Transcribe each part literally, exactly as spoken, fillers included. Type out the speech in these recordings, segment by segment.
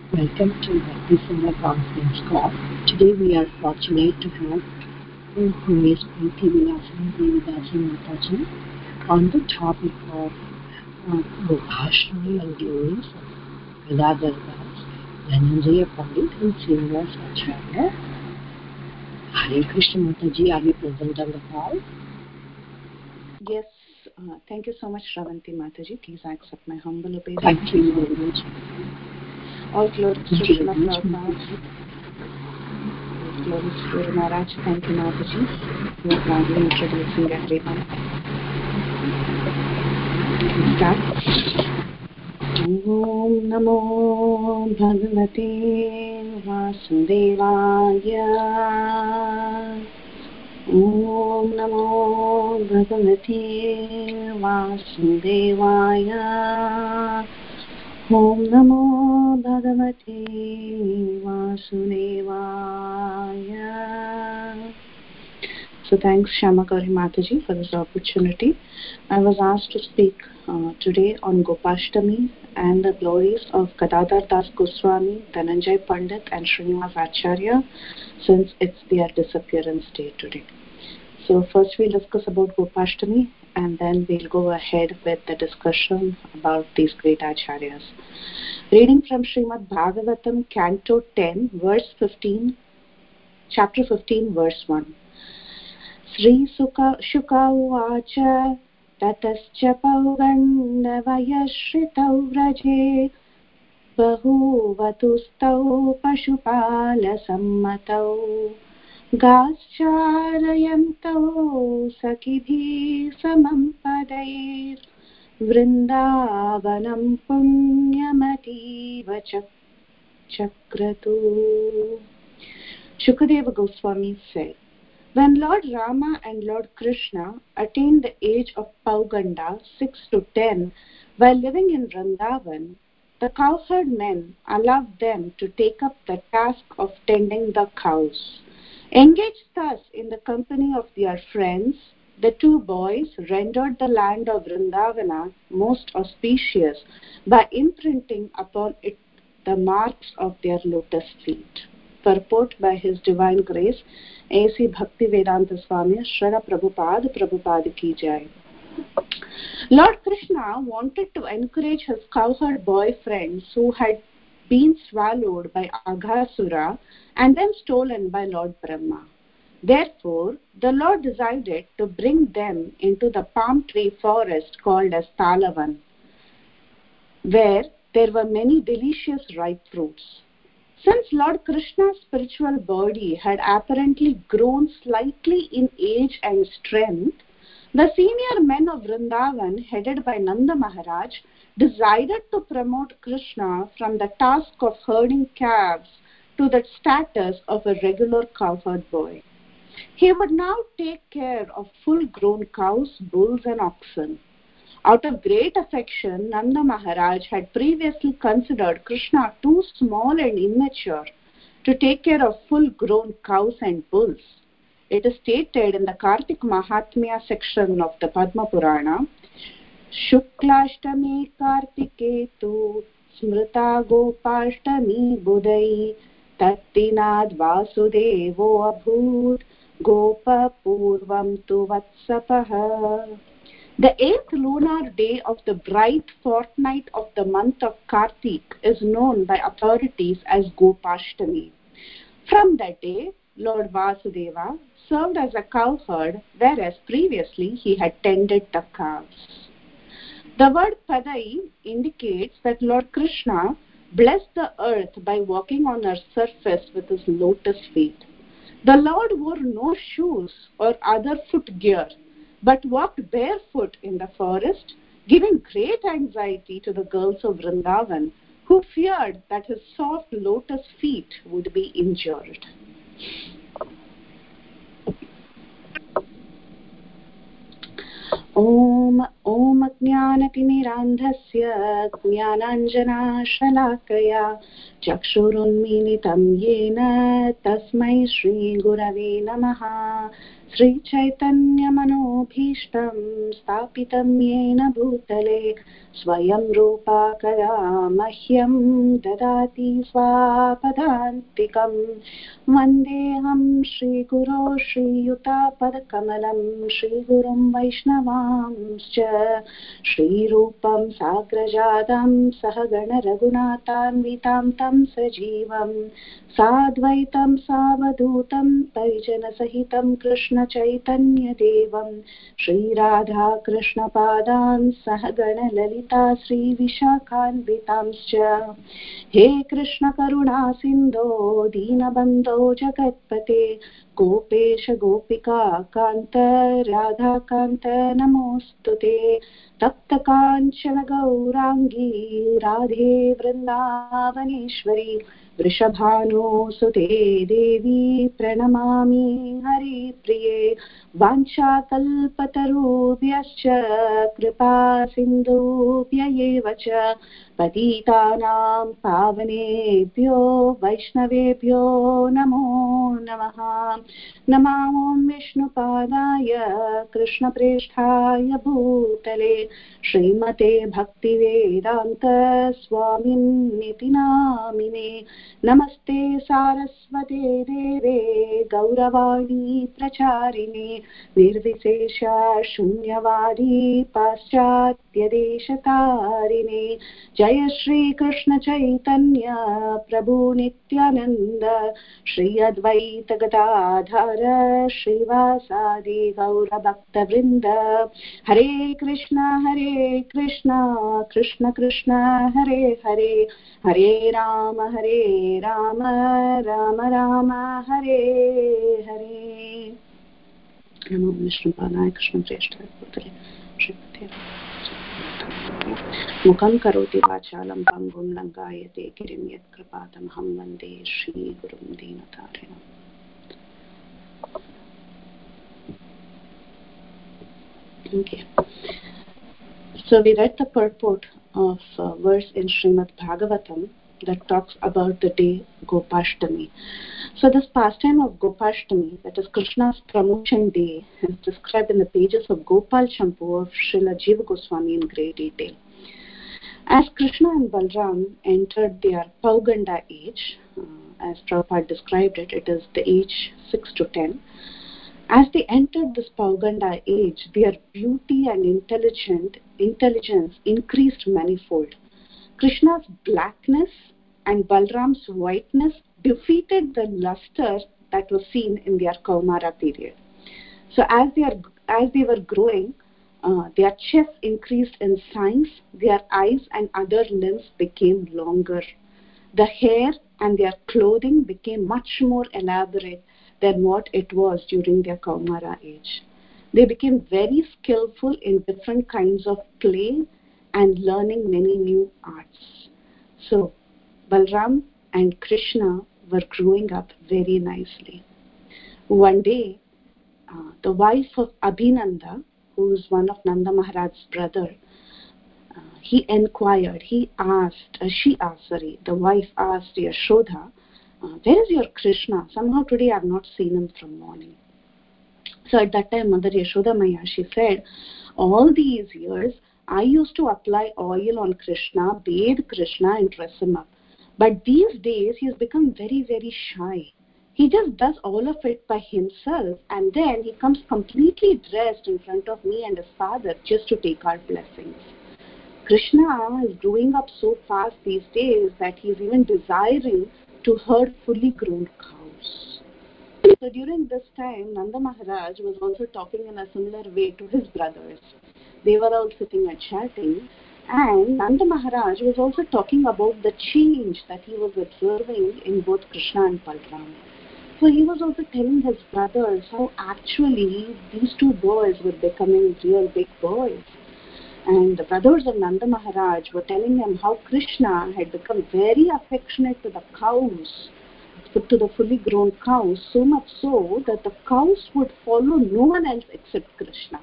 Welcome to the December conference call. Today we are fortunate to have who is Preeti Vilasan Devidasi Mataji on the topic of uh, Gopashtami and glories of Gadadhar Das, Dhananjaya Pandit and Srinivas Acharya. Hare Krishna Mataji, are you present on the call? Yes, uh, thank you so much, Shravanti Mataji. Please accept my humble obeisance. Thank you very much. All glories to Krishna Prabhupada. Glories to Guru Maharaj. Thank you, Mataji. You are kindly introducing everyone. Let's start. Om Namo Bhagavate Vasudevaya. Om Namo Bhagavate Vasudevaya. Om Namo Bhagavate Vasudevaya. So thanks Shyama Gauri Mataji for this opportunity. I was asked to speak uh, today on Gopashtami and the glories of Gadadhar Das Goswami, Dhananjay Pandit and Srinivas Acharya, since it's their disappearance day today. So first we'll discuss about Gopashtami and then we'll go ahead with the discussion about these great acharyas. Reading from Srimad Bhagavatam, Canto ten, verse fifteen, chapter fifteen, verse one. Sri Sukha Shuka Uvacha Tatascha Paugandavaya Shritau Vraje Bahuvatustav Pashupala Sammatau Gascharayantau Sakibhi Samam Padair Vrindavanam Punyamativa Chakratu. Shukadeva Goswami said, when Lord Rama and Lord Krishna attained the age of Pauganda, six to ten, while living in Vrindavan, the cowherd men allowed them to take up the task of tending the cows. Engaged thus in the company of their friends, the two boys rendered the land of Vrindavana most auspicious by imprinting upon it the marks of their lotus feet. Purport by His Divine Grace, A C Bhaktivedanta Swami, Srila Prabhupada, Prabhupada Ki Jai. Lord Krishna wanted to encourage his cowherd boy friends who had been swallowed by Aghasura and then stolen by Lord Brahma. Therefore, the Lord decided to bring them into the palm tree forest called as Talavan, where there were many delicious ripe fruits. Since Lord Krishna's spiritual body had apparently grown slightly in age and strength, the senior men of Vrindavan, headed by Nanda Maharaj, decided to promote Krishna from the task of herding calves to the status of a regular cowherd boy. He would now take care of full-grown cows, bulls and oxen. Out of great affection, Nanda Maharaj had previously considered Krishna too small and immature to take care of full-grown cows and bulls. It is stated in the Kartik Mahatmya section of the Padma Purana, Shuklashtami Kartiketu Smrita Gopashtami Budai Tattinad Vasudevo Abhut Gopa Purvam Tu Vatsapaha. The eighth lunar day of the bright fortnight of the month of Kartik is known by authorities as Gopashtami. From that day, Lord Vasudeva served as a cowherd, whereas previously he had tended the cows. The word Padai indicates that Lord Krishna blessed the earth by walking on her surface with his lotus feet. The Lord wore no shoes or other foot gear, but walked barefoot in the forest, giving great anxiety to the girls of Vrindavan, who feared that his soft lotus feet would be injured. Om Om Jnanatimirandhasya Jnananjana Shalakaya Chakshurunmilitam Yena Tasmai Shri Gurave Namaha श्रीचैतन्यमनोभीष्टं स्थापितं येन भूतले स्वयं रूपा कदा मह्यं ददाति स्वापदान्तिकं वन्देऽहं श्रीगुरो श्रीयुतापदकमलं श्रीगुरुं वैष्णवांश्च श्रीरूपं साग्रजातं सहगण रघुनाथान्वितां तं सजीवं साद्वैतं सावधूतं परिजनसहितं कृष्णचैतन्यदेवं श्रीराधा कृष्णपादान् सहगण ललिता श्रीविशाखान्वितांश्च हे कृष्ण करुणा सिन्धो दीनबन्धो जगत्पते गोपेश गोपिका कान्त राधाकान्त नमोऽस्तुते तप्त काञ्चन गौराङ्गी राधे वृन्दावनेश्वरी वृषभानुसुते देवी प्रणमामि हरिप्रिये वाञ्छाकल्पतरुभ्यश्च कृपा सिन्धुभ्य एव च पतितानां पावनेभ्यो वैष्णवेभ्यो नमो नमः। नमो विष्णुपादाय कृष्णप्रेष्ठाय भूतले श्रीमते भक्तिवेदान्त स्वामिन्निति नामिने नमस्ते सारस्वते देवे गौरवाणी प्रचारिणे निर्विशेष शून्यवादी पाश्चात्यदेशतारिणे जय श्री कृष्ण चैतन्य प्रभु नित्यानंद श्री अद्वैत गदाधर श्रीवासादि गौरभक्तवृंद हरे कृष्ण हरे कृष्ण कृष्ण कृष्ण हरे हरे हरे राम हरे राम राम राम हरे हरे। नमो विष्णुपादाय कृष्णप्रेष्ठाय भूतले श्रीमते मुखं करोति वाचालं पङ्गुं लङ्घयते गिरिं यत्कृपातमहं वन्दे श्रीगुरुं दीनतारिणम्। Okay. So we read the purport of a verse in Srimad Bhagavatam that talks about the day Gopashtami. So this pastime of Gopashtami, that is Krishna's promotion day, is described in the pages of Gopal Champu of Srila Jiva Goswami in great detail. As Krishna and Balram entered their Pauganda age, uh, as Prabhupada described it, it is the age six to ten. As they entered this Pauganda age, their beauty and intelligent, intelligence increased manifold. Krishna's blackness and Balram's whiteness defeated the luster that was seen in their Kaumara period. So as they, are, as they were growing, uh, their chest increased in size, their eyes and other limbs became longer. The hair and their clothing became much more elaborate than what it was during their Kaumara age. They became very skillful in different kinds of clay and learning many new arts. So, Balram and Krishna were growing up very nicely. One day, uh, the wife of Abhinanda, who is one of Nanda Maharaj's brother, uh, he inquired, he asked, uh, she asked, sorry, the wife asked Yashoda, uh, where is your Krishna? Somehow today I have not seen him from morning. So at that time, Mother Yashoda Maya, she said, all these years, I used to apply oil on Krishna, bathe Krishna and dress him up. But these days, he has become very, very shy. He just does all of it by himself, and then he comes completely dressed in front of me and his father just to take our blessings. Krishna is growing up so fast these days that he is even desiring to herd fully grown cows. So during this time, Nanda Maharaj was also talking in a similar way to his brothers. They were all sitting and chatting, and Nanda Maharaj was also talking about the change that he was observing in both Krishna and Balram. So he was also telling his brothers how actually these two boys were becoming real big boys. And the brothers of Nanda Maharaj were telling him how Krishna had become very affectionate to the cows, to the fully grown cows, so much so that the cows would follow no one else except Krishna.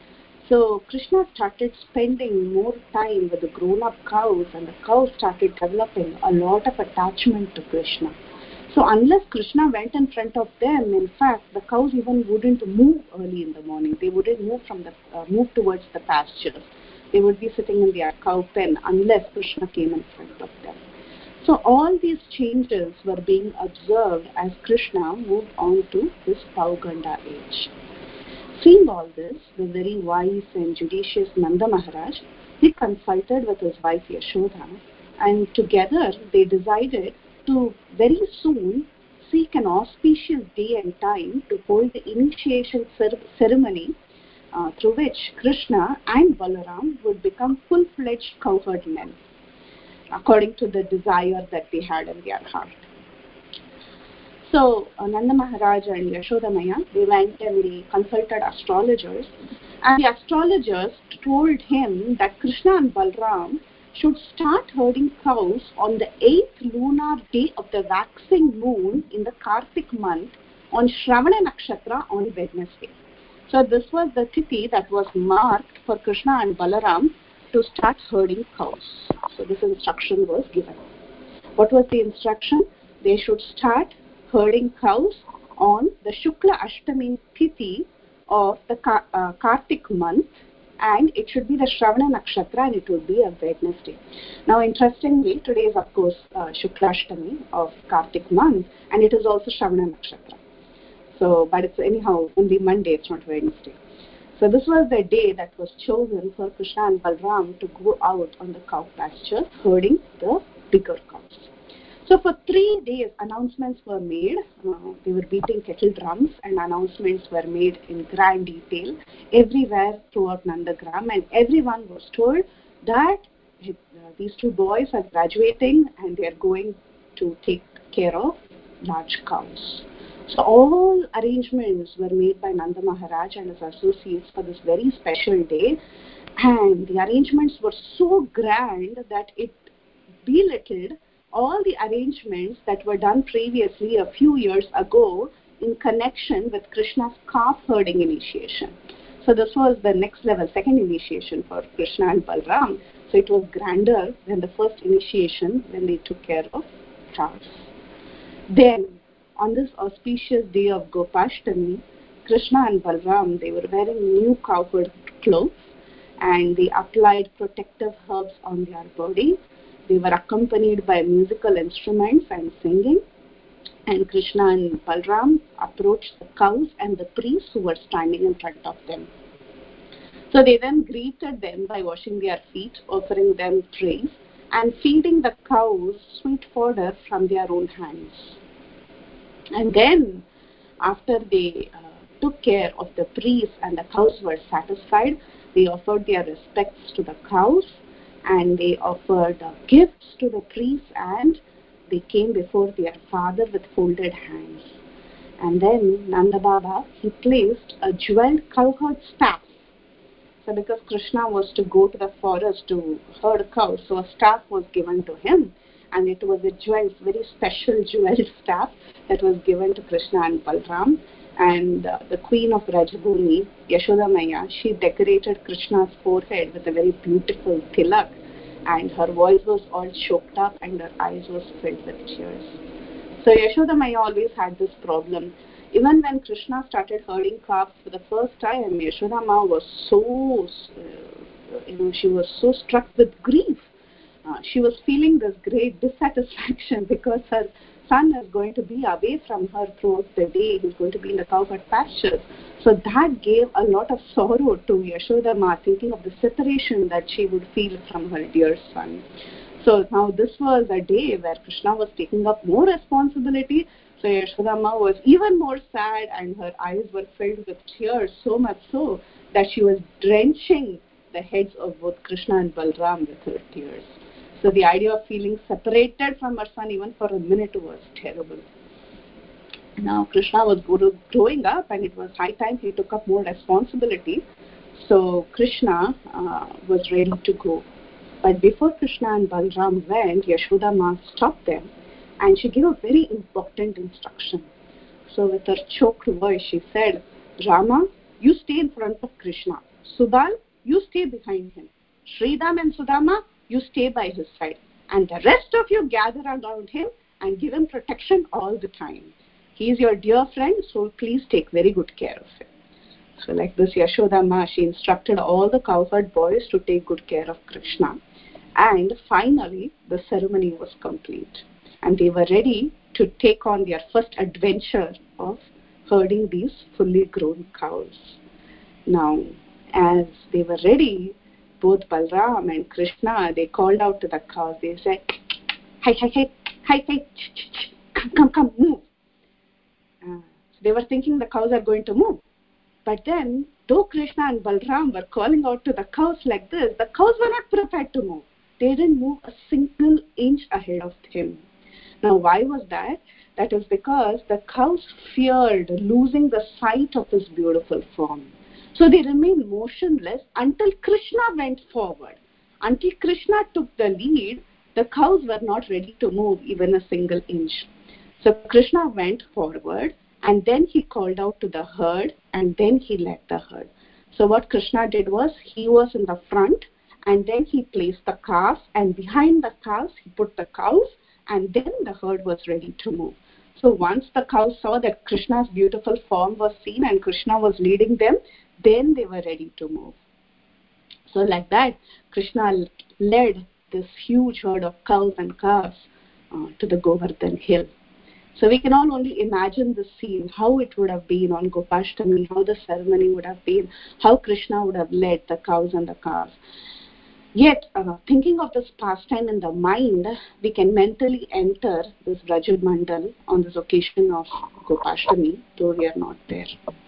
So Krishna started spending more time with the grown-up cows, and the cows started developing a lot of attachment to Krishna. So unless Krishna went in front of them, in fact, the cows even wouldn't move early in the morning. They wouldn't move from the uh, move towards the pastures. They would be sitting in their cow pen unless Krishna came in front of them. So all these changes were being observed as Krishna moved on to his Pauganda age. Seeing all this, the very wise and judicious Nanda Maharaj, he consulted with his wife Yashoda, and together they decided to very soon seek an auspicious day and time to hold the initiation ceremony uh, through which Krishna and Balaram would become full-fledged cowherd men, according to the desire that they had in their heart. So uh, Nanda Maharaj and Yashoda Maya, they went and they consulted astrologers, and the astrologers told him that Krishna and Balaram should start herding cows on the eighth lunar day of the waxing moon in the Kartik month on Shravana Nakshatra on Wednesday. So this was the tithi that was marked for Krishna and Balaram to start herding cows. So this instruction was given. What was the instruction? They should start herding cows on the Shukla Ashtami tithi of the Ka- uh, Kartik month, and it should be the Shravana Nakshatra, and it would be a Wednesday. Now, interestingly, today is of course uh, Shukla Ashtami of Kartik month, and it is also Shravana Nakshatra. So, but it's anyhow only Monday, it's not Wednesday. So this was the day that was chosen for Krishna and Balaram to go out on the cow pasture herding the bigger cows. So for three days, announcements were made. Uh, they were beating kettle drums, and announcements were made in grand detail everywhere throughout Nandagram, and everyone was told that uh, these two boys are graduating and they are going to take care of large cows. So all arrangements were made by Nanda Maharaj and his associates for this very special day, and the arrangements were so grand that it belittled all the arrangements that were done previously a few years ago in connection with Krishna's calf herding initiation. So this was the next level, second initiation for Krishna and Balaram. So it was grander than the first initiation when they took care of cows. Then, on this auspicious day of Gopashtami, Krishna and Balaram, they were wearing new cowherd clothes, and they applied protective herbs on their body. They were accompanied by musical instruments and singing, and Krishna and Balaram approached the cows and the priests who were standing in front of them. So they then greeted them by washing their feet, offering them praise, and feeding the cows sweet fodder from their own hands. And then, after they uh, took care of the priests and the cows were satisfied, they offered their respects to the cows, and they offered uh, gifts to the priests, and they came before their father with folded hands. And then Nanda Baba, he placed a jeweled cowherd staff. So because Krishna was to go to the forest to herd cows, so a staff was given to him, and it was a jeweled, very special jeweled staff that was given to Krishna and Balaram. And uh, the queen of Rajabhumi, Yashoda Maya, she decorated Krishna's forehead with a very beautiful tilak, and her voice was all choked up and her eyes was filled with tears. So Yashoda Maya always had this problem. Even when Krishna started herding calves for the first time, Yashoda Ma was so, uh, you know, she was so struck with grief. Uh, she was feeling this great dissatisfaction because her son is going to be away from her throughout the day. He's going to be in the cowherd pastures. So that gave a lot of sorrow to Yashoda Ma, thinking of the separation that she would feel from her dear son. So now this was a day where Krishna was taking up more responsibility. So Yashoda Ma was even more sad, and her eyes were filled with tears, so much so that she was drenching the heads of both Krishna and Balaram with her tears. So the idea of feeling separated from her son even for a minute was terrible. Now Krishna was growing up, and it was high time he took up more responsibility. So Krishna uh, was ready to go. But before Krishna and Balaram went, Yashoda Ma stopped them, and she gave a very important instruction. So with her choked voice, she said, Rama, you stay in front of Krishna. Subal, you stay behind him. Sridham and Sudama, you stay by his side. And the rest of you gather around him and give him protection all the time. He is your dear friend, so please take very good care of him. So like this, Yashoda Ma, she instructed all the cowherd boys to take good care of Krishna. And finally, the ceremony was complete. And they were ready to take on their first adventure of herding these fully grown cows. Now, as they were ready, both Balram and Krishna, they called out to the cows. They said, "Hi, hi, hi, hi, hi, come, come, come, move." Uh, so they were thinking the cows are going to move. But then, though Krishna and Balram were calling out to the cows like this, the cows were not prepared to move. They didn't move a single inch ahead of him. Now, why was that? That is because the cows feared losing the sight of his beautiful form. So they remained motionless until Krishna went forward. Until Krishna took the lead, the cows were not ready to move even a single inch. So Krishna went forward, and then he called out to the herd, and then he led the herd. So what Krishna did was, he was in the front, and then he placed the calves, and behind the calves he put the cows, and then the herd was ready to move. So once the cows saw that Krishna's beautiful form was seen and Krishna was leading them, then they were ready to move. So like that, Krishna led this huge herd of cows and calves uh, to the Govardhan hill. So we can all only imagine the scene, how it would have been on Gopashtami, how the ceremony would have been, how Krishna would have led the cows and the calves. Yet, uh, thinking of this pastime in the mind, we can mentally enter this Braj Mandal on this occasion of Gopashtami, though we are not there.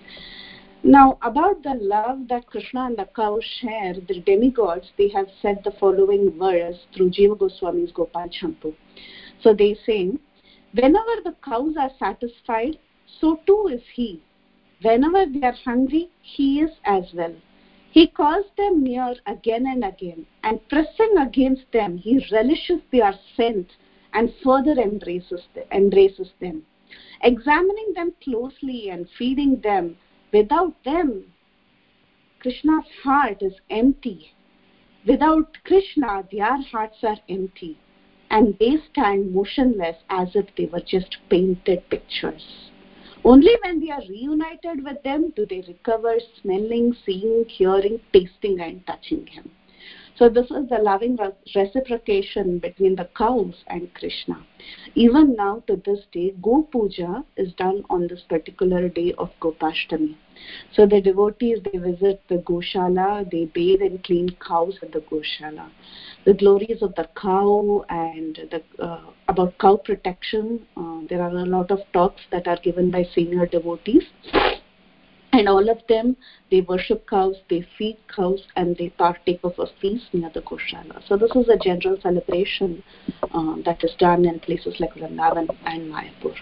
Now, about the love that Krishna and the cows share, the demigods, they have said the following verse through Jiva Goswami's Gopal Champu. So they say, whenever the cows are satisfied, so too is he. Whenever they are hungry, he is as well. He calls them near again and again, and pressing against them, he relishes their scent and further embraces them, embraces them. Examining them closely and feeding them, without them, Krishna's heart is empty. Without Krishna, their hearts are empty, and they stand motionless as if they were just painted pictures. Only when they are reunited with them do they recover smelling, seeing, hearing, tasting, and touching him. So this is the loving reciprocation between the cows and Krishna. Even now to this day, Go Puja is done on this particular day of Gopashtami. So the devotees, they visit the Goshala, they bathe and clean cows at the Goshala. The glories of the cow and the, uh, about cow protection, uh, there are a lot of talks that are given by senior devotees. And all of them, they worship cows, they feed cows, and they partake of a feast near the Goshala. So this is a general celebration uh, that is done in places like Vrindavan and Mayapur.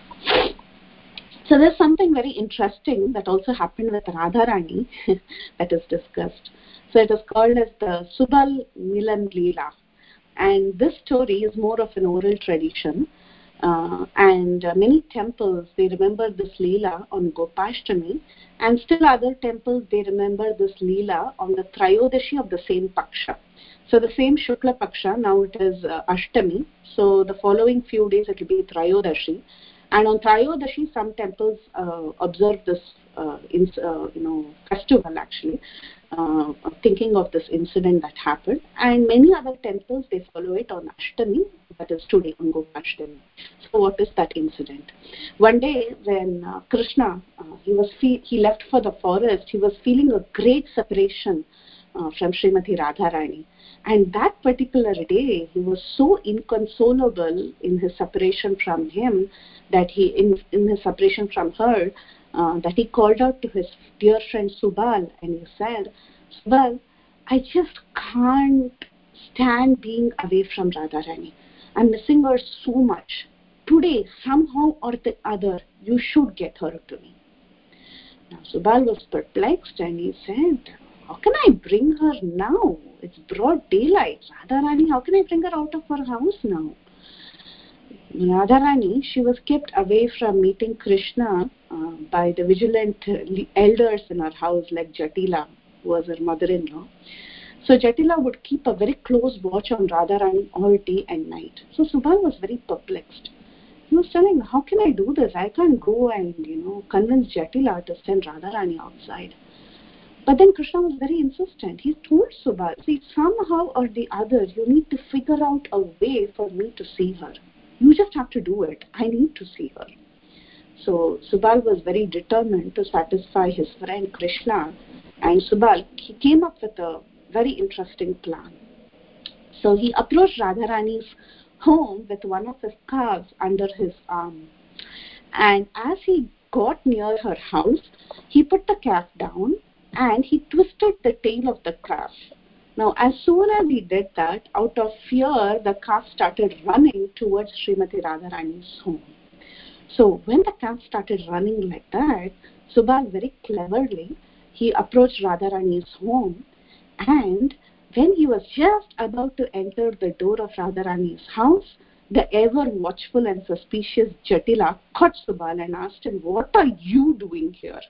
So there's something very interesting that also happened with Radharani that is discussed. So it is called as the Subal Milan Leela. And this story is more of an oral tradition. Uh, and uh, many temples, they remember this Leela on Gopashtami, and still other temples, they remember this Leela on the Trayodashi of the same Paksha. So the same Shukla Paksha, now it is uh, Ashtami. So the following few days it will be Trayodashi. And on Trayodashi, some temples uh, observe this uh, in, uh, you know, festival actually, uh, thinking of this incident that happened. And many other temples, they follow it on Ashtami, that is today on Gopashtami. So what is that incident? One day when uh, Krishna, uh, he was fe- he left for the forest, he was feeling a great separation uh, from Srimati Radharani. And that particular day, he was so inconsolable in his separation from him, that he, in, in his separation from her, uh, that he called out to his dear friend Subal, and he said, Subal, I just can't stand being away from Radharani. I'm missing her so much. Today, somehow or the other, you should get her to me. Now, Subal was perplexed and he said, how can I bring her now? It's broad daylight. Radharani, how can I bring her out of her house now? Radharani, she was kept away from meeting Krishna uh, by the vigilant elders in her house, like Jatila, who was her mother-in-law. So Jatila would keep a very close watch on Radharani all day and night. So Subal was very perplexed. He was telling, how can I do this? I can't go and, you know, convince Jatila to send Radharani outside. But then Krishna was very insistent. He told Subal, see, somehow or the other, you need to figure out a way for me to see her. You just have to do it. I need to see her. So Subal was very determined to satisfy his friend Krishna, and Subal he came up with a very interesting plan. So he approached Radharani's home with one of his calves under his arm. And as he got near her house, he put the calf down and he twisted the tail of the calf. Now, as soon as he did that, out of fear, the calf started running towards Srimati Radharani's home. So when the calf started running like that, Subal very cleverly, he approached Radharani's home, and when he was just about to enter the door of Radharani's house, the ever watchful and suspicious Jatila caught Subal and asked him, what are you doing here?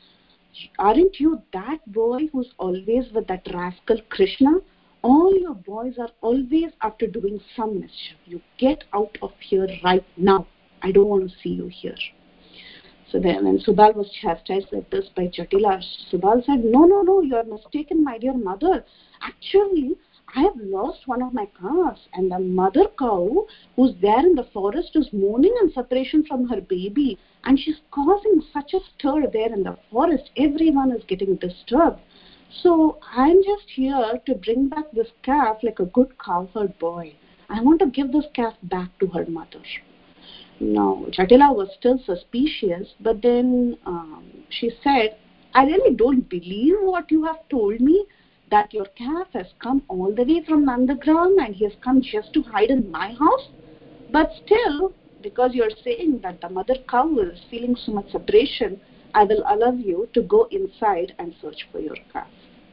Aren't you that boy who's always with that rascal Krishna? All your boys are always after doing some mischief. You get out of here right now. I don't want to see you here. So then when Subal was chastised like this by Jatila, Subal said, no, no, no, you are mistaken, my dear mother. Actually, I have lost one of my calves, and the mother cow who's there in the forest is mourning in separation from her baby, and she's causing such a stir there in the forest. Everyone is getting disturbed. So I'm just here to bring back this calf like a good cowherd boy. I want to give this calf back to her mother. Now, Jatila was still suspicious, but then um, she said, I really don't believe what you have told me, that your calf has come all the way from Nandagram and he has come just to hide in my house. But still, because you're saying that the mother cow is feeling so much separation, I will allow you to go inside and search for your calf.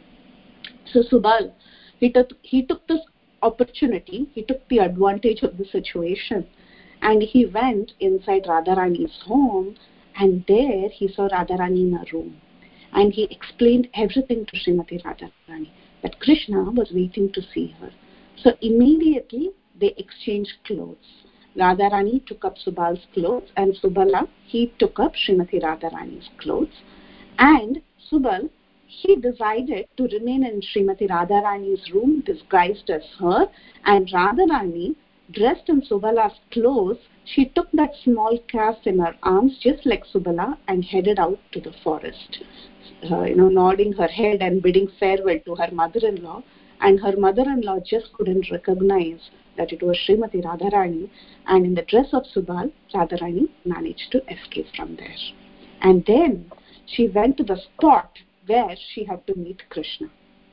So Subal, he took, he took this opportunity, he took the advantage of the situation, and he went inside Radharani's home, and there he saw Radharani in a room. And he explained everything to Srimati Radharani, that Krishna was waiting to see her. So immediately they exchanged clothes. Radharani took up Subal's clothes, and Subala, he took up Srimati Radharani's clothes. And Subal, he decided to remain in Srimati Radharani's room disguised as her, and Radharani, dressed in Subala's clothes, she took that small calf in her arms just like Subala and headed out to the forest, uh, you know, nodding her head and bidding farewell to her mother-in-law. And her mother-in-law just couldn't recognize that it was Srimati Radharani, and in the dress of Subal, Radharani managed to escape from there. And then she went to the spot where she had to meet Krishna.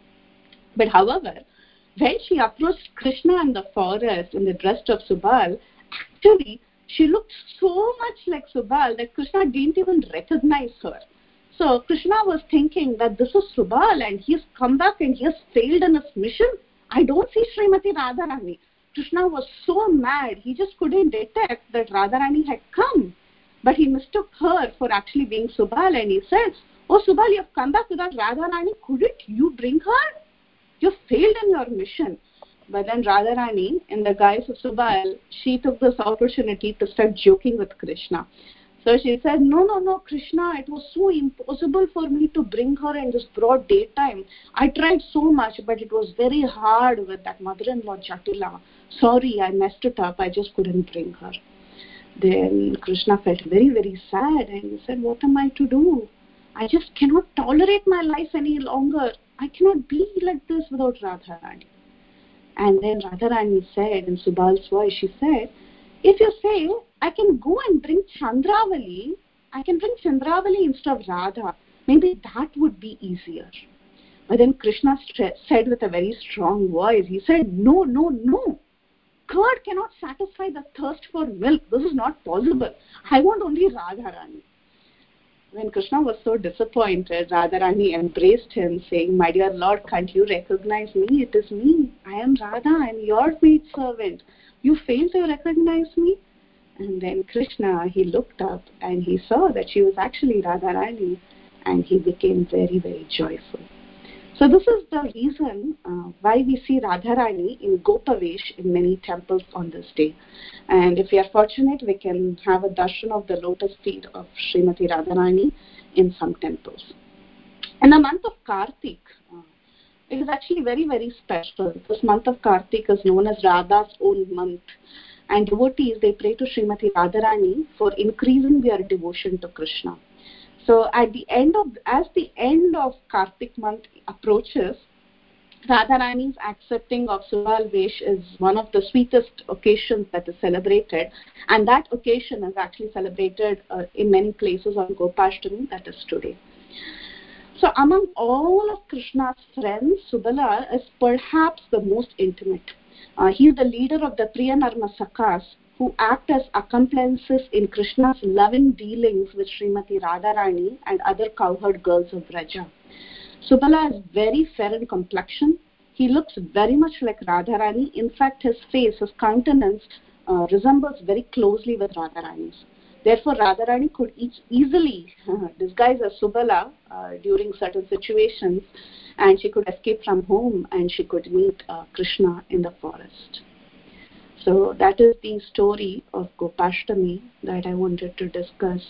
But however, when she approached Krishna in the forest in the dress of Subal, actually she looked so much like Subal that Krishna didn't even recognize her. So Krishna was thinking that this is Subal and he's come back and he has failed in his mission. I don't see Srimati Radharani. Krishna was so mad, he just couldn't detect that Radharani had come. But he mistook her for actually being Subal, and he said, oh Subal, you have come back without Radharani. Couldn't you bring her? You failed in your mission. But then Radharani, in the guise of Subal, she took this opportunity to start joking with Krishna. So she said, no, no, no, Krishna, it was so impossible for me to bring her in this broad daytime. I tried so much, but it was very hard with that mother-in-law Jatila. Sorry, I messed it up. I just couldn't bring her. Then Krishna felt very, very sad, and he said, what am I to do? I just cannot tolerate my life any longer. I cannot be like this without Radharani. And then Radharani said, in Subal's voice, she said, if you say, I can go and bring Chandravali, I can bring Chandravali instead of Radha, maybe that would be easier. But then Krishna said with a very strong voice, he said, no, no, no. Curd cannot satisfy the thirst for milk. This is not possible. I want only Radharani. When Krishna was so disappointed, Radharani embraced him, saying, my dear Lord, can't you recognize me? It is me. I am Radha. I am your maid servant. You fail to recognize me? And then Krishna, he looked up and he saw that she was actually Radharani, and he became very, very joyful. So this is the reason uh, why we see Radharani in Gopavesh in many temples on this day. And if we are fortunate, we can have a darshan of the lotus feet of Srimati Radharani in some temples. In the month of Kartik, uh, it is actually very, very special. This month of Kartik is known as Radha's own month. And devotees, they pray to Srimati Radharani for increasing their devotion to Krishna. So at the end of, as the end of Kartik month approaches, Radharani's accepting of Subal Vesh is one of the sweetest occasions that is celebrated, and that occasion is actually celebrated uh, in many places on Gopashtami, that is today. So among all of Krishna's friends, Subala is perhaps the most intimate. Uh, he is the leader of the Priyanarma Sakhas, who act as accomplices in Krishna's loving dealings with Srimati Radharani and other cowherd girls of Vraja. Subala is very fair in complexion. He looks very much like Radharani. In fact, his face, his countenance uh, resembles very closely with Radharani's. Therefore, Radharani could e- easily uh, disguise as Subala uh, during certain situations, and she could escape from home and she could meet uh, Krishna in the forest. So that is the story of Gopashtami that I wanted to discuss.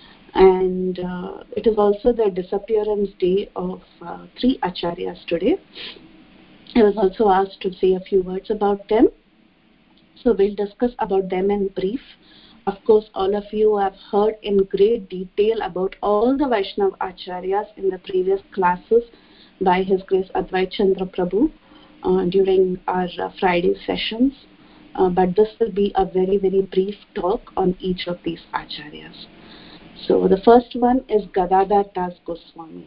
And uh, it is also the disappearance day of uh, three acharyas today. I was also asked to say a few words about them. So we'll discuss about them in brief. Of course, all of you have heard in great detail about all the Vaishnava acharyas in the previous classes by His Grace Advait Chandra Prabhu uh, during our uh, Friday sessions. Uh, but this will be a very, very brief talk on each of these acharyas. So the first one is Gadadhar Das Goswami.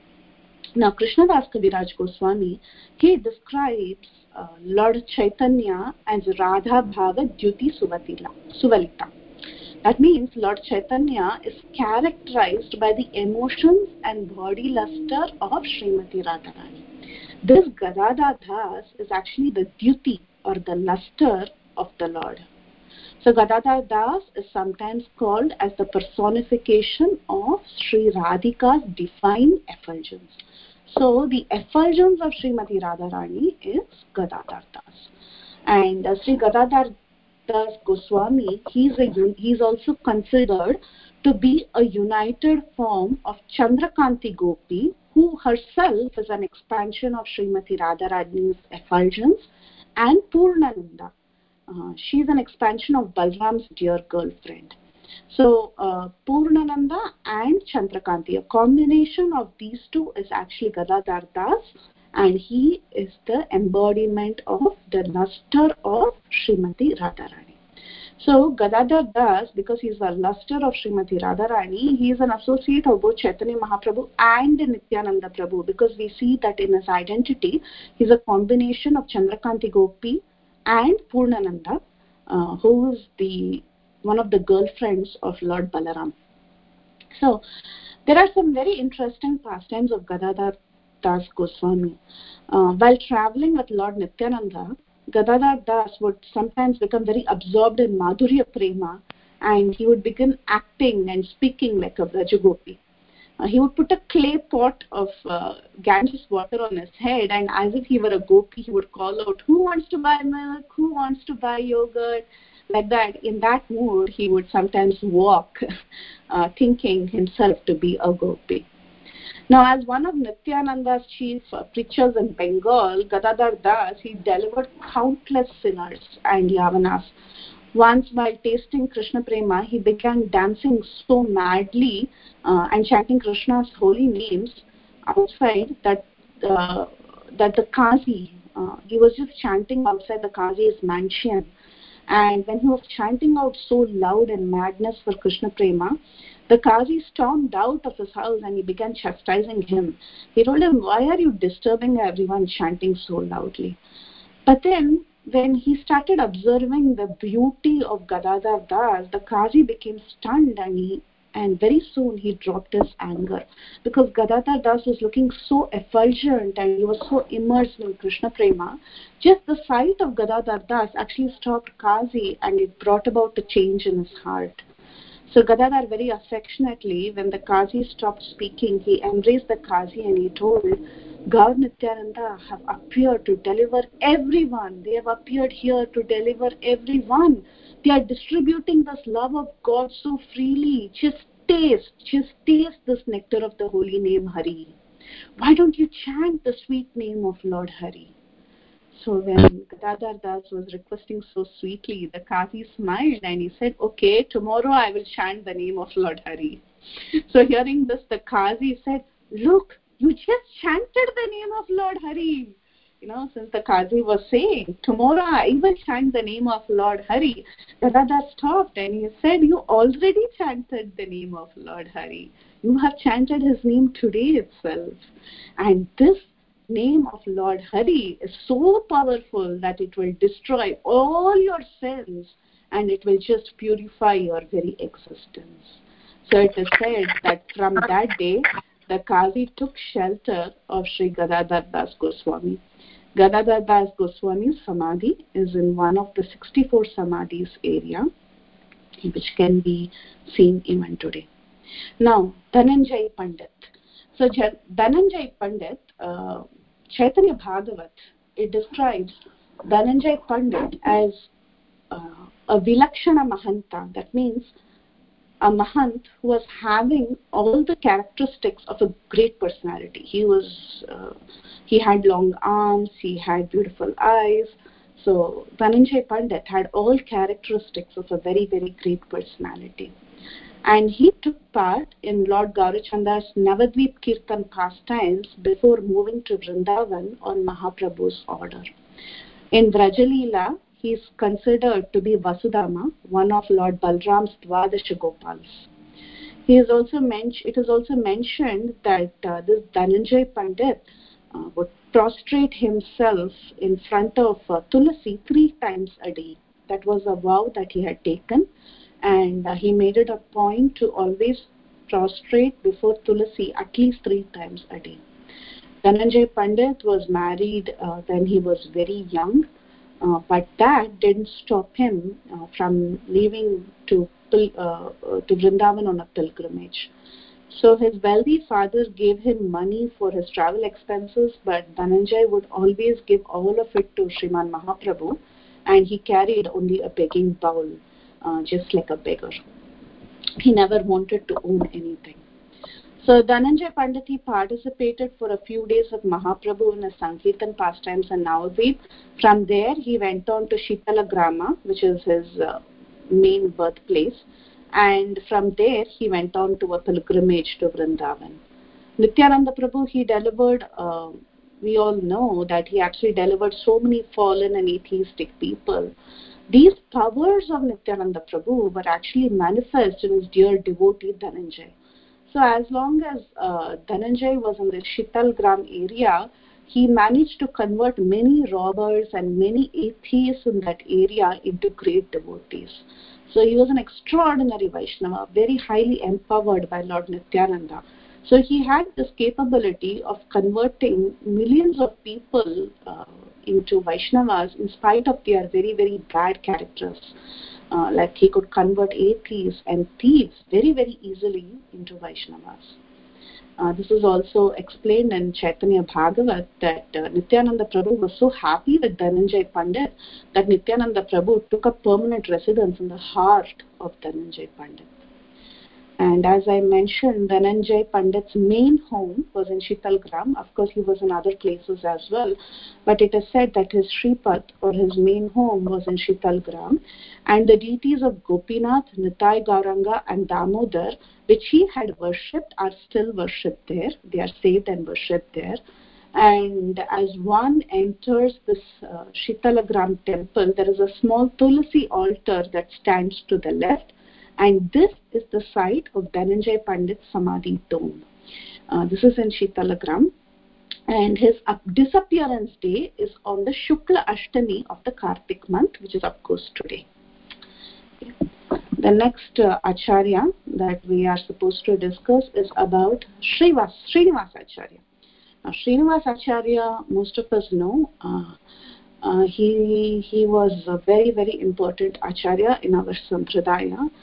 Now, Krishnadas Kaviraj Goswami, he describes uh, Lord Chaitanya as Radha Bhava Dyuti Suvalita. That means Lord Chaitanya is characterized by the emotions and body luster of Srimati Radharani. This Gadadhar Das is actually the duty or the luster of the Lord. So Gadadhar Das is sometimes called as the personification of Sri Radhika's divine effulgence. So the effulgence of Srimati Radharani is Gadadhar Das. And uh, Sri Gadadhar Das Goswami, he is, a, he is also considered to be a united form of Chandrakanti Gopi, who herself is an expansion of Srimati Radharani's effulgence, and Purnananda. Uh, she is an expansion of Balram's dear girlfriend. So uh, Purnananda and Chandrakanti, a combination of these two is actually Gadadhar Das, and he is the embodiment of the luster of Srimati Radharani. So Gadadhar Das, because he is the luster of Srimati Radharani, he is an associate of both Chaitanya Mahaprabhu and Nityananda Prabhu, because we see that in his identity he is a combination of Chandrakanti Gopi and Purnananda, uh, who is the one of the girlfriends of Lord Balaram. So there are some very interesting pastimes of Gadadhar Das Goswami. Uh, while traveling with Lord Nityananda, Gadadhar Das would sometimes become very absorbed in Madhurya Prema, and he would begin acting and speaking like a Vrajagopi. Uh, he would put a clay pot of uh, Ganges water on his head, and as if he were a gopi, he would call out, "Who wants to buy milk? Who wants to buy yogurt?" Like that. In that mood, he would sometimes walk, uh, thinking himself to be a gopi. Now, as one of Nityananda's chief uh, preachers in Bengal, Gadadhar Das, he delivered countless sinners and yavanas. Once, while tasting Krishna Prema, he began dancing so madly uh, and chanting Krishna's holy names outside that uh, that the Qazi, uh, he was just chanting outside the Qazi's mansion. And when he was chanting out so loud in madness for Krishna Prema, the Qazi stormed out of his house and he began chastising him. He told him, "Why are you disturbing everyone chanting so loudly?" But then, when he started observing the beauty of Gadadhar Das, the Qazi became stunned, and he and very soon he dropped his anger, because Gadadhar Das was looking so effulgent and he was so immersed in Krishna Prema. Just the sight of Gadadhar Das actually stopped Qazi, and it brought about a change in his heart. So Gadadhar very affectionately, when the Qazi stopped speaking, he embraced the Qazi and he told, Gaur Nityananda have appeared to deliver everyone. They have appeared here to deliver everyone. They are distributing this love of God so freely. Just taste, just taste this nectar of the holy name Hari. Why don't you chant the sweet name of Lord Hari? So when Gadadhar Das was requesting so sweetly, the Qazi smiled and he said, okay, tomorrow I will chant the name of Lord Hari. So hearing this, the Qazi said, look, you just chanted the name of Lord Hari. You know, since the Qazi was saying, tomorrow I will chant the name of Lord Hari, Gadadhar stopped and he said, you already chanted the name of Lord Hari. You have chanted his name today itself. And this name of Lord Hari is so powerful that it will destroy all your sins and it will just purify your very existence. So it is said that from that day, the Qazi took shelter of Sri Gadadhar Das Goswami. Gadadhar Das Goswami's Samadhi is in one of the sixty-four Samadhis area, which can be seen even today. Now, Dhananjay Pandit. So Dhananjay Pandit, uh, Chaitanya Bhagavat, it describes Dhananjay Pandit as uh, a Vilakshana Mahanta. That means a Mahant who was having all the characteristics of a great personality. He was, uh, he had long arms, he had beautiful eyes. So Dhananjay Pandit had all characteristics of a very, very great personality. And he took part in Lord Gaurachanda's Navadvip Kirtan pastimes before moving to Vrindavan on Mahaprabhu's order. In Vrajalila, he is considered to be Vasudama, one of Lord Balram's Dwadasha Gopals. He is also men- it is also mentioned that uh, this Dhananjay Pandit uh, would prostrate himself in front of uh, Tulasi three times a day. That was a vow that he had taken, and uh, he made it a point to always prostrate before Tulasi at least three times a day. Dhananjay Pandit was married uh, when he was very young, uh, but that didn't stop him uh, from leaving to uh, uh, to Vrindavan on a pilgrimage. So his wealthy father gave him money for his travel expenses, but Dhananjay would always give all of it to Sriman Mahaprabhu, and he carried only a begging bowl, uh, just like a beggar. He never wanted to own anything. So Dhananjay Pandit participated for a few days with Mahaprabhu in his Sankirtan pastimes in Navadvip. From there, he went on to Shitalagrama, which is his uh, main birthplace. And from there, he went on to a pilgrimage to Vrindavan. Nityananda Prabhu, he delivered, uh, we all know that he actually delivered so many fallen and atheistic people. These powers of Nityananda Prabhu were actually manifest in his dear devotee Dhananjay. So as long as uh, Dhananjay was in the Shitalgram area, he managed to convert many robbers and many atheists in that area into great devotees. So he was an extraordinary Vaishnava, very highly empowered by Lord Nityananda. So he had this capability of converting millions of people uh, into Vaishnavas in spite of their very, very bad characters. Uh, like he could convert atheists and thieves very, very easily into Vaishnavas. Uh, this is also explained in Chaitanya Bhagavat that uh, Nityananda Prabhu was so happy with Dhananjay Pandit that Nityananda Prabhu took up permanent residence in the heart of Dhananjay Pandit. And as I mentioned, Dhananjay Pandit's main home was in Shitalgram. Of course, he was in other places as well. But it is said that his Shripad, or his main home, was in Shitalgram. And the deities of Gopinath, Nitai Gauranga, and Damodar, which he had worshipped, are still worshipped there. They are saved and worshipped there. And as one enters this uh, Shitalagram temple, there is a small Tulasi altar that stands to the left. And this is the site of Dhananjay Pandit's Samadhi tomb. Uh, this is in Shitalagram. And his up- disappearance day is on the Shukla Ashtami of the Kartik month, which is of course today. The next uh, Acharya that we are supposed to discuss is about Srivas, Srinivas Acharya. Now, Srinivas Acharya, most of us know, uh, uh, he, he was a very, very important Acharya in our Sampradaya.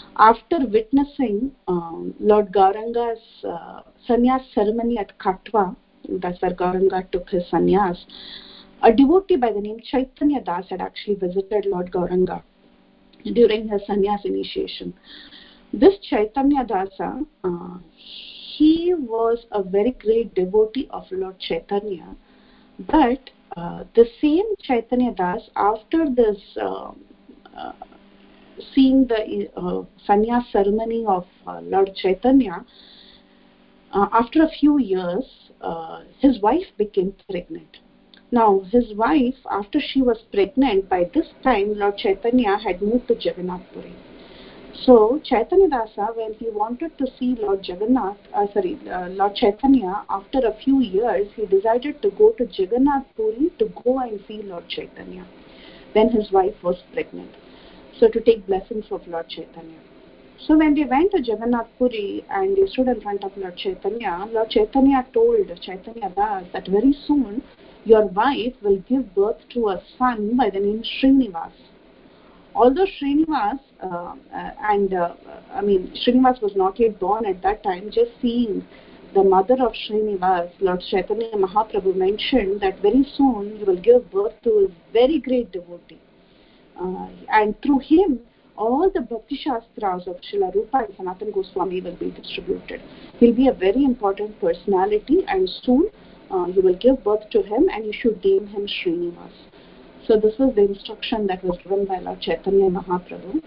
After witnessing um, Lord Gauranga's uh, sannyas ceremony at Katwa, that's where Gauranga took his sannyas, a devotee by the name Chaitanya Das had actually visited Lord Gauranga during his sannyas initiation. This Chaitanya Dasa, uh, he was a very great devotee of Lord Chaitanya, but uh, the same Chaitanya Das, after this uh, uh, seeing the uh, sannyas ceremony of uh, Lord Chaitanya, uh, after a few years, uh, his wife became pregnant. Now, his wife, after she was pregnant, by this time Lord Chaitanya had moved to Jagannath Puri. So, Chaitanya Dasa, when he wanted to see Lord Jagannath, uh, sorry, uh, Lord Chaitanya, after a few years, he decided to go to Jagannath Puri to go and see Lord Chaitanya. Then his wife was pregnant. So, to take blessings of Lord Chaitanya. So when they went to Jagannath Puri and they stood in front of Lord Chaitanya, Lord Chaitanya told Chaitanya Das that very soon your wife will give birth to a son by the name Srinivas. Although Srinivas, uh, uh, and uh, I mean, Srinivas was not yet born at that time, just seeing the mother of Srinivas, Lord Chaitanya Mahaprabhu mentioned that very soon you will give birth to a very great devotee. Uh, and through him, all the Bhakti Shastras of Srila Rupa and Sanatana Goswami will be distributed. He'll be a very important personality, and soon uh, you will give birth to him and you should name him Srinivas. So this was the instruction that was given by Lord Chaitanya Mahaprabhu.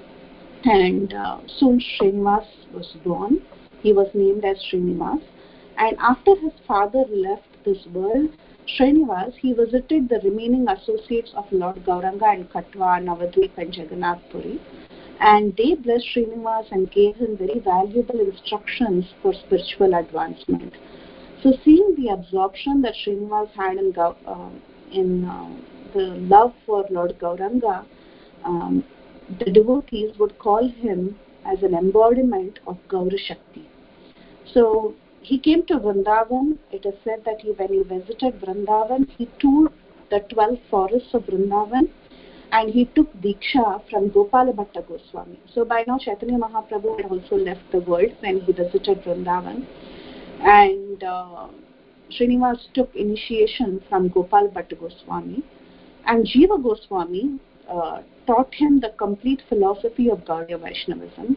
And uh, soon Srinivas was born. He was named as Srinivas. And after his father left this world, Srinivas, he visited the remaining associates of Lord Gauranga in Katwa, Navadvip and Jagannath Puri. And they blessed Srinivas and gave him very valuable instructions for spiritual advancement. So seeing the absorption that Srinivas had in, uh, in uh, the love for Lord Gauranga, um, the devotees would call him as an embodiment of Gaura Shakti. So he came to Vrindavan. It is said that he, when he visited Vrindavan, he toured the twelve forests of Vrindavan and he took Diksha from Gopala Bhatta Goswami. So by now Chaitanya Mahaprabhu had also left the world when he visited Vrindavan. And uh, Srinivas took initiation from Gopal Bhatta Goswami. And Jiva Goswami uh, taught him the complete philosophy of Gaudiya Vaishnavism.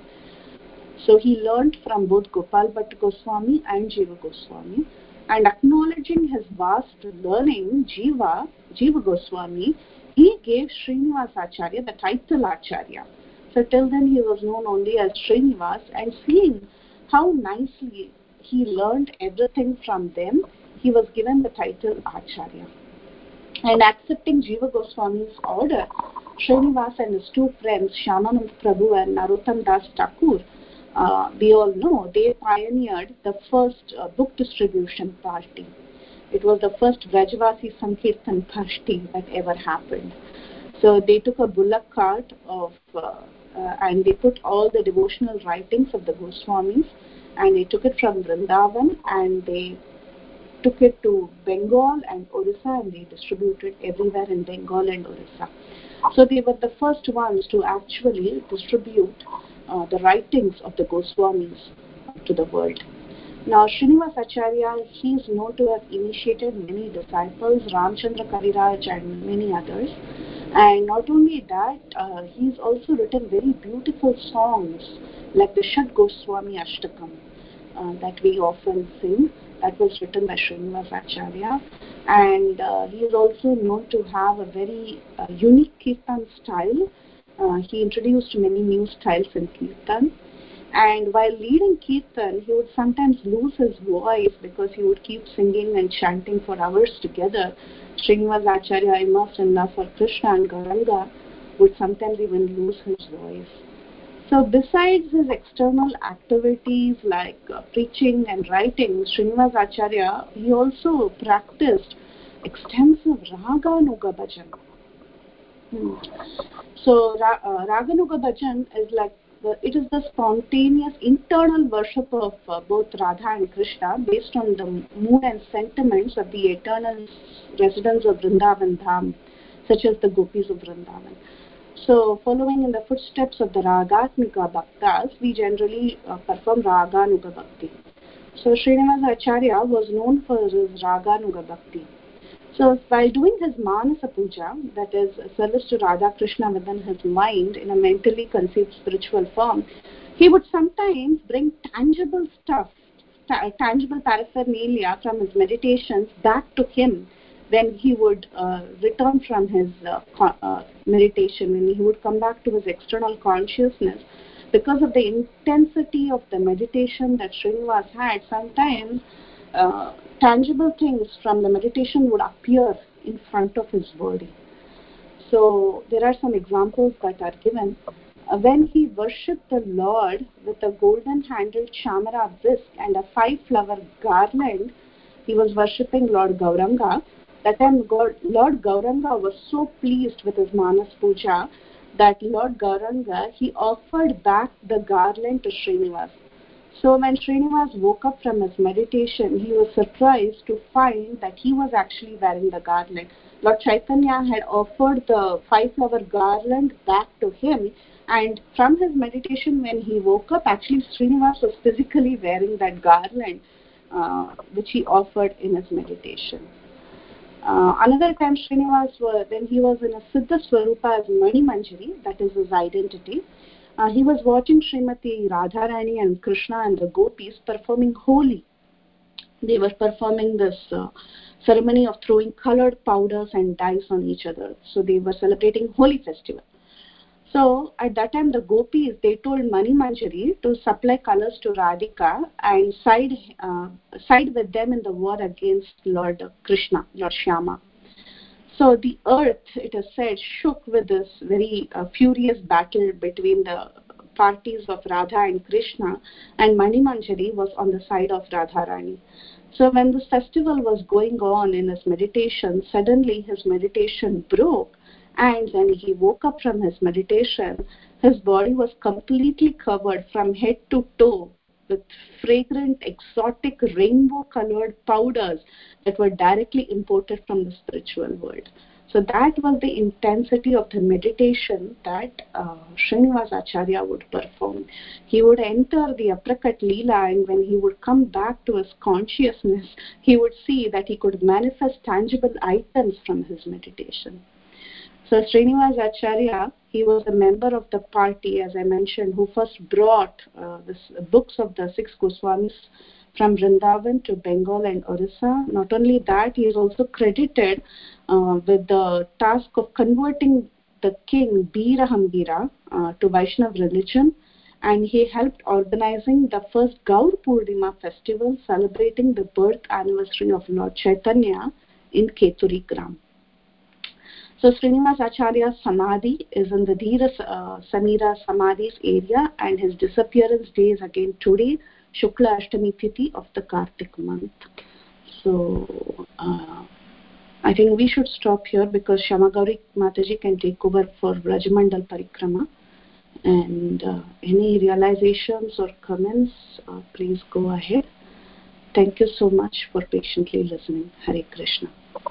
So he learned from both Gopal Bhatta Goswami and Jiva Goswami. And acknowledging his vast learning, Jiva, Jiva Goswami, he gave Srinivas Acharya the title Acharya. So till then he was known only as Srinivas, and seeing how nicely he learned everything from them, he was given the title Acharya. And accepting Jiva Goswami's order, Srinivas and his two friends, Shyamanand Prabhu and Narottam Das Thakur, uh, we all know, they pioneered the first uh, book distribution party. It was the first Vrajavasi Sankirtan party that ever happened. So they took a bullock cart of, uh, uh, and they put all the devotional writings of the Goswamis, and they took it from Vrindavan and they took it to Bengal and Orissa, and they distributed everywhere in Bengal and Orissa. So they were the first ones to actually distribute uh, the writings of the Goswamis to the world. Now, Srinivas Acharya, he is known to have initiated many disciples, Ramchandra Kaviraj and many others. And not only that, uh, he's also written very beautiful songs like the Shad Goswami Ashtakam uh, that we often sing. That was written by Srinivas Acharya. And uh, he is also known to have a very uh, unique Kirtan style. Uh, he introduced many new styles in Kirtan. And while leading Kirtan, he would sometimes lose his voice because he would keep singing and chanting for hours together. Srinivas Acharya, immersed in love for Krishna and Gauranga, would sometimes even lose his voice. So besides his external activities like uh, preaching and writing, Srinivas Acharya, he also practiced extensive Raganuga Bhajan. Hmm. So ra- uh, Raganuga Bhajan is like, the, it is the spontaneous internal worship of uh, both Radha and Krishna based on the mood and sentiments of the eternal residents of Vrindavan Dham, such as the gopis of Vrindavan. So, following in the footsteps of the Ragatmika Bhaktas, we generally uh, perform Raganuga Bhakti. So, Srinivasa Acharya was known for his Raganuga Bhakti. So, while doing his Manasa Puja, that is service to Radha Krishna within his mind in a mentally conceived spiritual form, he would sometimes bring tangible stuff, ta- tangible paraphernalia from his meditations back to him when he would uh, return from his uh, co- uh, meditation, when he would come back to his external consciousness. Because of the intensity of the meditation that Srinivas had, sometimes uh, tangible things from the meditation would appear in front of his body. So there are some examples that are given. Uh, when he worshipped the Lord with a golden-handled chamara whisk and a five-flower garland, he was worshipping Lord Gauranga. That time God, Lord Gauranga was so pleased with his Manas Puja that Lord Gauranga, he offered back the garland to Srinivas. So when Srinivas woke up from his meditation, he was surprised to find that he was actually wearing the garland. Lord Chaitanya had offered the five-flower garland back to him, and from his meditation when he woke up, actually Srinivas was physically wearing that garland uh, which he offered in his meditation. Uh, another time Srinivas, was, when he was in a Siddha Swarupa as Mani Manjari, that is his identity, uh, he was watching Srimati Radharani and Krishna and the gopis performing Holi. They were performing this uh, ceremony of throwing colored powders and dyes on each other. So they were celebrating Holi festival. So at that time, the gopis, they told Mani Manjari to supply colors to Radhika and side uh, side with them in the war against Lord Krishna, Lord Shyama. So the earth, it is said, shook with this very uh, furious battle between the parties of Radha and Krishna, and Mani Manjari was on the side of Radharani. So when this festival was going on in his meditation, suddenly his meditation broke, and when he woke up from his meditation, his body was completely covered from head to toe with fragrant, exotic, rainbow-colored powders that were directly imported from the spiritual world. So that was the intensity of the meditation that uh, Srinivasa Acharya would perform. He would enter the Aprakat Leela, and when he would come back to his consciousness, he would see that he could manifest tangible items from his meditation. So Srinivasa Acharya, he was a member of the party, as I mentioned, who first brought uh, the books of the six Goswamis from Vrindavan to Bengal and Orissa. Not only that, he is also credited uh, with the task of converting the king Birahambira uh, to Vaishnava religion, and he helped organizing the first Gaur Purnima festival celebrating the birth anniversary of Lord Chaitanya in Keturi Gram. So Srinivasa Acharya's Samadhi is in the Dhira uh, Samira Samadhi's area, and his disappearance day is again today, Shukla Ashtami Tithi of the Kartik month. So uh, I think we should stop here because Shamagauri Mataji can take over for Rajamandal Parikrama. And uh, any realizations or comments, uh, please go ahead. Thank you so much for patiently listening. Hare Krishna.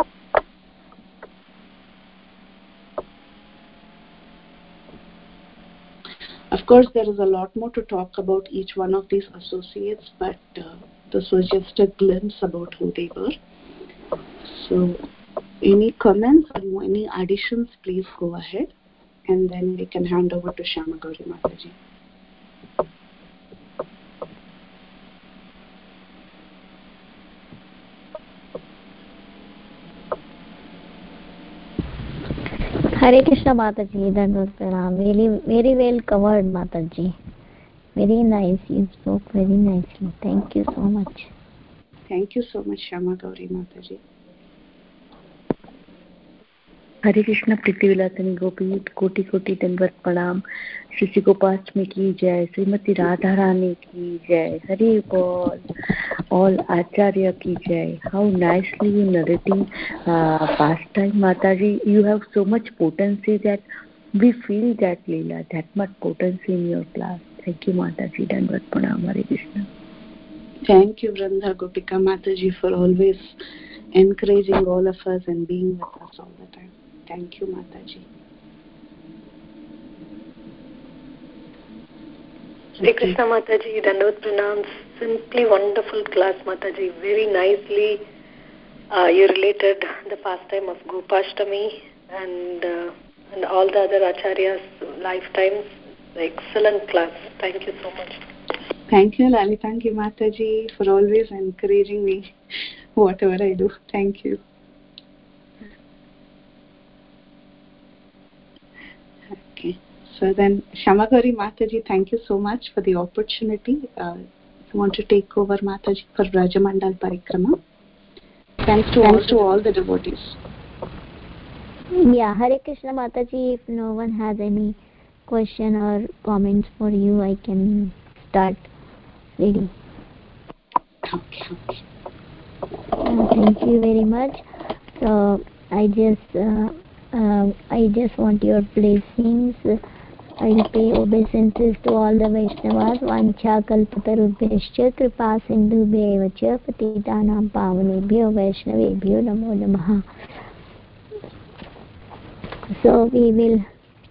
Of course, there is a lot more to talk about each one of these associates, but uh, this was just a glimpse about who they were. So, any comments or any additions, please go ahead, and then we can hand over to Shamagauri Mataji. Hare Krishna Mataji, that was Pranam. Very, very well covered, Mataji. Very nice. You spoke very nicely. Thank you so much. Thank you so much, Shamagauri Mataji. हरे कृष्ण प्रीति विलासनी गोपी कोटि कोटि दंडवत प्रणाम। श्री श्री गोपाष्टमी की जय, श्रीमती राधा रानी की जय, हरि बोल, all Acharya ki jai. How nicely you narrating uh, pastime, Mataji. You have so much potency that we feel that Leela, that much potency in your class. Thank you, Mataji. Dandavat pranam. Hare Krishna. Thank you, Vranda Gopika Mataji, for always encouraging all of us and being with us all the time. Thank you, Mataji. Hare Krishna Mataji, Dandavat Pranam. Simply wonderful class, Mataji. Very nicely uh, you related the pastime of Gopashtami and uh, and all the other acharyas' lifetimes. Excellent class. Thank you so much. Thank you, Lalitangi Mataji, for always encouraging me whatever I do. Thank you. Okay. So then, Shamagari Mataji, thank you so much for the opportunity. Uh, I want to take over, Mataji, for Brajamandal Parikrama. Thanks to, Thanks all, to all the devotees. Yeah, Hare Krishna Mataji, if no one has any question or comments for you, I can start reading. Okay, okay. Uh, thank you very much. So I just uh, uh, I just want your blessings. I'll pay obeisances to all the Vaishnavas. Vancha kalpatarubhyascha kripa sindhubhyo cha patitanam pavanebhyo Vaishnavebhyo namo namaha. So we will.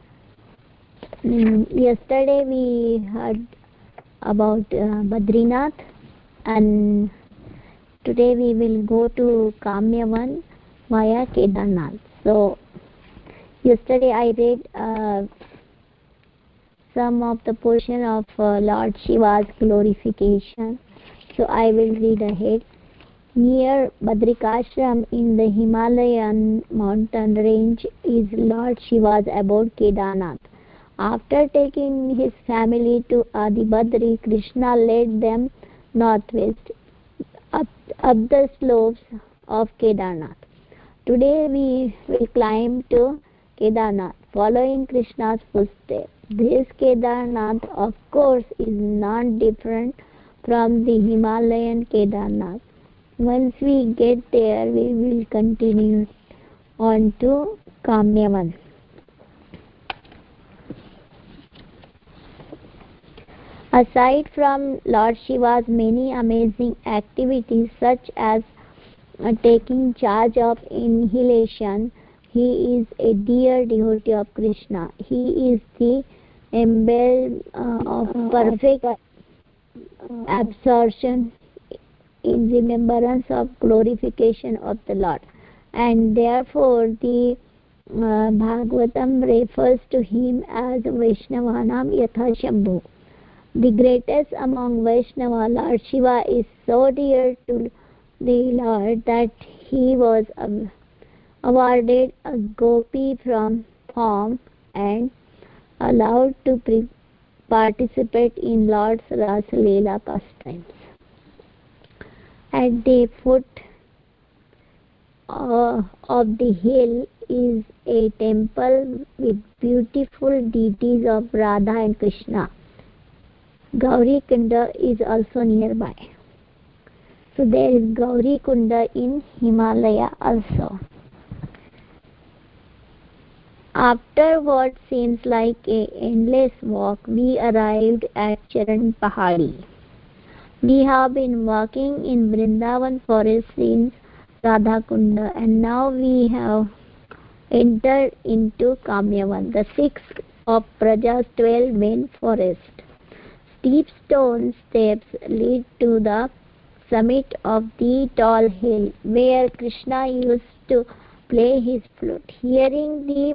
Um, yesterday we heard about uh, Badrinath, and today we will go to Kamyavan via Kedarnath. So yesterday I read uh, some of the portion of uh, Lord Shiva's glorification. So I will read ahead. Near Badrikashram in the Himalayan mountain range is Lord Shiva's abode Kedarnath. After taking his family to Adibadri, Krishna led them northwest up, up the slopes of Kedarnath. Today we will climb to Kedarnath, following Krishna's footsteps. This Kedarnath, of course, is not different from the Himalayan Kedarnath. Once we get there, we will continue on to Kamyavan. Aside from Lord Shiva's many amazing activities such as uh, taking charge of annihilation, he is a dear devotee of Krishna. He is the embleem uh, of perfect absorption in remembrance of glorification of the Lord, and therefore the uh, Bhagavatam refers to him as Vaishnavanam Yatha Shambhu. The greatest among Vaishnava, Lord Shiva, is so dear to the Lord that he was um, awarded a gopi from form and allowed to pre- participate in Lord's Rasa Leela pastimes. At the foot uh, of the hill is a temple with beautiful deities of Radha and Krishna. Gauri Kunda is also nearby. So there is Gauri Kunda in Himalaya also. After what seems like an endless walk, we arrived at Charan Pahadi. We have been walking in Vrindavan forest since Radhakunda, and now we have entered into Kamyavan, the sixth of Praja's twelve main forests. Steep stone steps lead to the summit of the tall hill where Krishna used to play his flute. Hearing the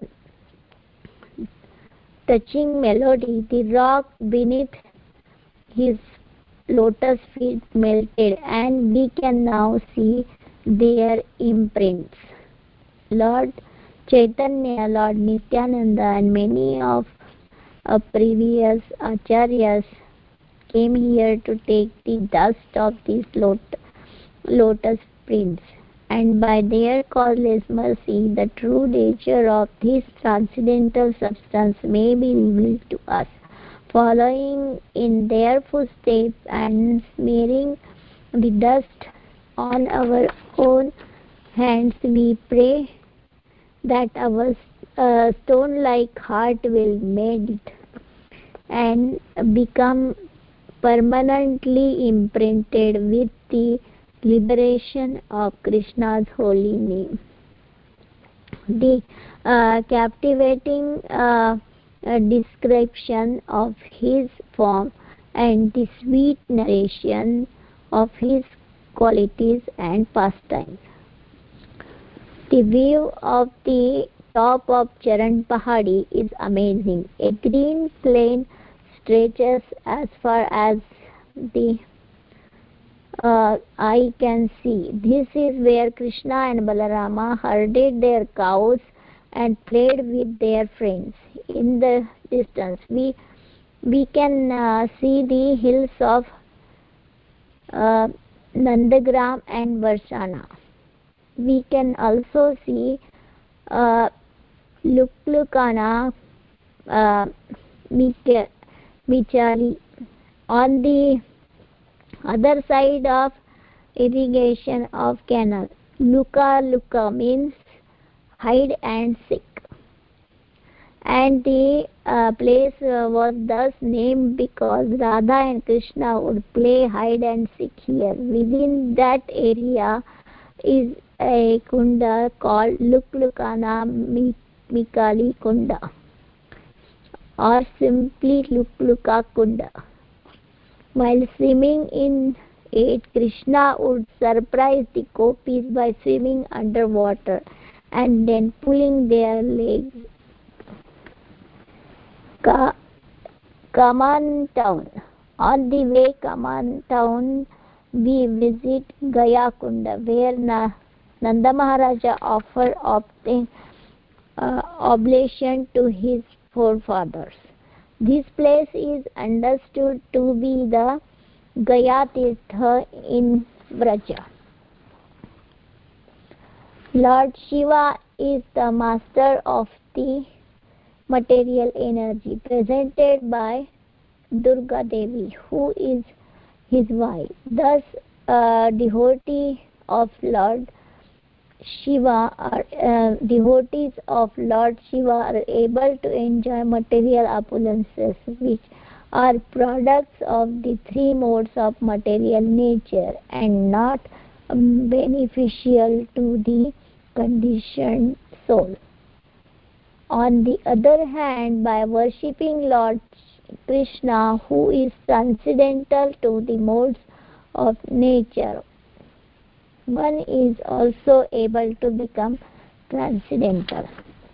touching melody, the rock beneath his lotus feet melted, and we can now see their imprints. Lord Chaitanya, Lord Nityananda, and many of our previous acharyas came here to take the dust of these lot- lotus prints, and by their causeless mercy, the true nature of this transcendental substance may be revealed to us. Following in their footsteps and smearing the dust on our own hands, we pray that our uh, stone-like heart will melt and become permanently imprinted with the liberation of Krishna's holy name. The uh, captivating uh, a description of his form and the sweet narration of his qualities and pastimes. The view of the top of Charan Pahadi is amazing. A green plain stretches as far as the uh, eye can see. This is where Krishna and Balarama herded their cows and played with their friends. In the distance, we we can uh, see the hills of uh, Nandagram and Varshana. We can also see uh, Luklukana uh, Michali. On the other side of irrigation of canal, Luka Luka means hide and seek, and the uh, place uh, was thus named because Radha and Krishna would play hide and seek here. Within that area is a kunda called Luklukana Mikali Kunda, or simply Lukluka Kunda. While swimming in it, Krishna would surprise the gopis by swimming underwater and then pulling their legs. Ka Kaman town. On the way Kaman town, we visit Gaya Kunda, where Na Nanda Maharaja offered obtain, uh, oblation to his forefathers. This place is understood to be the Gaya Tirtha in Vraja. Lord Shiva is the master of the material energy, presented by Durga Devi, who is his wife. Thus, uh, devotee of Lord Shiva are uh, devotees of Lord Shiva are able to enjoy material opulences, which are products of the three modes of material nature and not um, beneficial to the conditioned soul. On the other hand, by worshipping Lord Krishna, who is transcendental to the modes of nature, one is also able to become transcendental.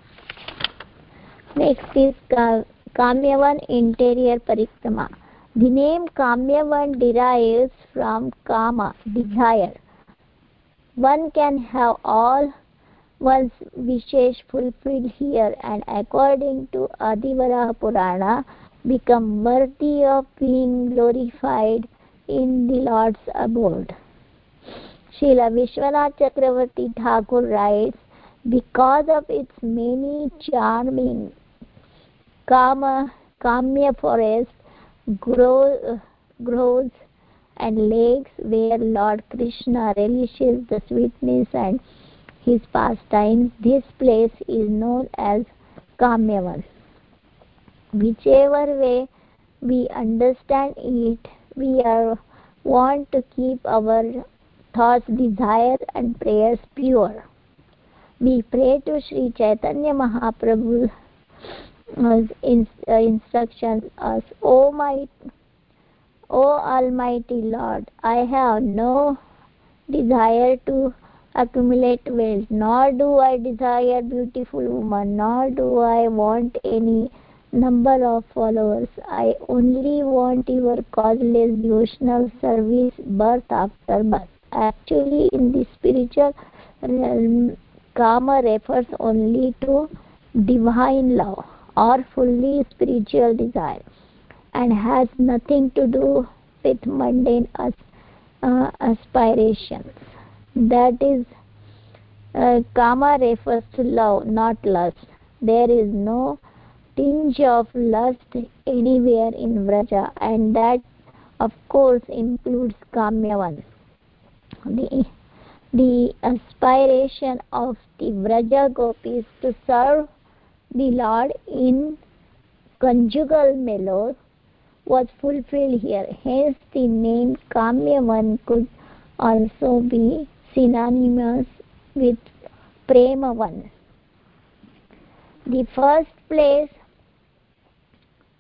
Next is Kamyavan interior parikrama. The name Kamyavan derives from Kama, desire. One can have all one's wishes fulfilled here and, according to Adivaraha Purana, become worthy of being glorified in the Lord's abode. Srila Vishwanath Chakravarti Thakur writes, because of its many charming Kama, Kamya forests, grow, grows and lakes where Lord Krishna relishes the sweetness and his pastimes, this place is known as Kamyavan. Whichever way we understand it, we are want to keep our thoughts, desires and prayers pure. We pray to Sri Chaitanya Mahaprabhu's in, uh, instructions as, O my, O Almighty Lord, I have no desire to accumulate wealth, nor do I desire beautiful woman, nor do I want any number of followers. I only want your causeless devotional service birth after birth. Actually, in the spiritual realm, Kama refers only to divine love or fully spiritual desire and has nothing to do with mundane as, uh, aspirations. That is, uh, Kama refers to love, not lust. There is no tinge of lust anywhere in Vraja, and that of course includes Kamyavan. The, the aspiration of the Vraja gopis to serve the Lord in conjugal mellows was fulfilled here. Hence the name Kamyavan could also be synonymous with Premavan. The first place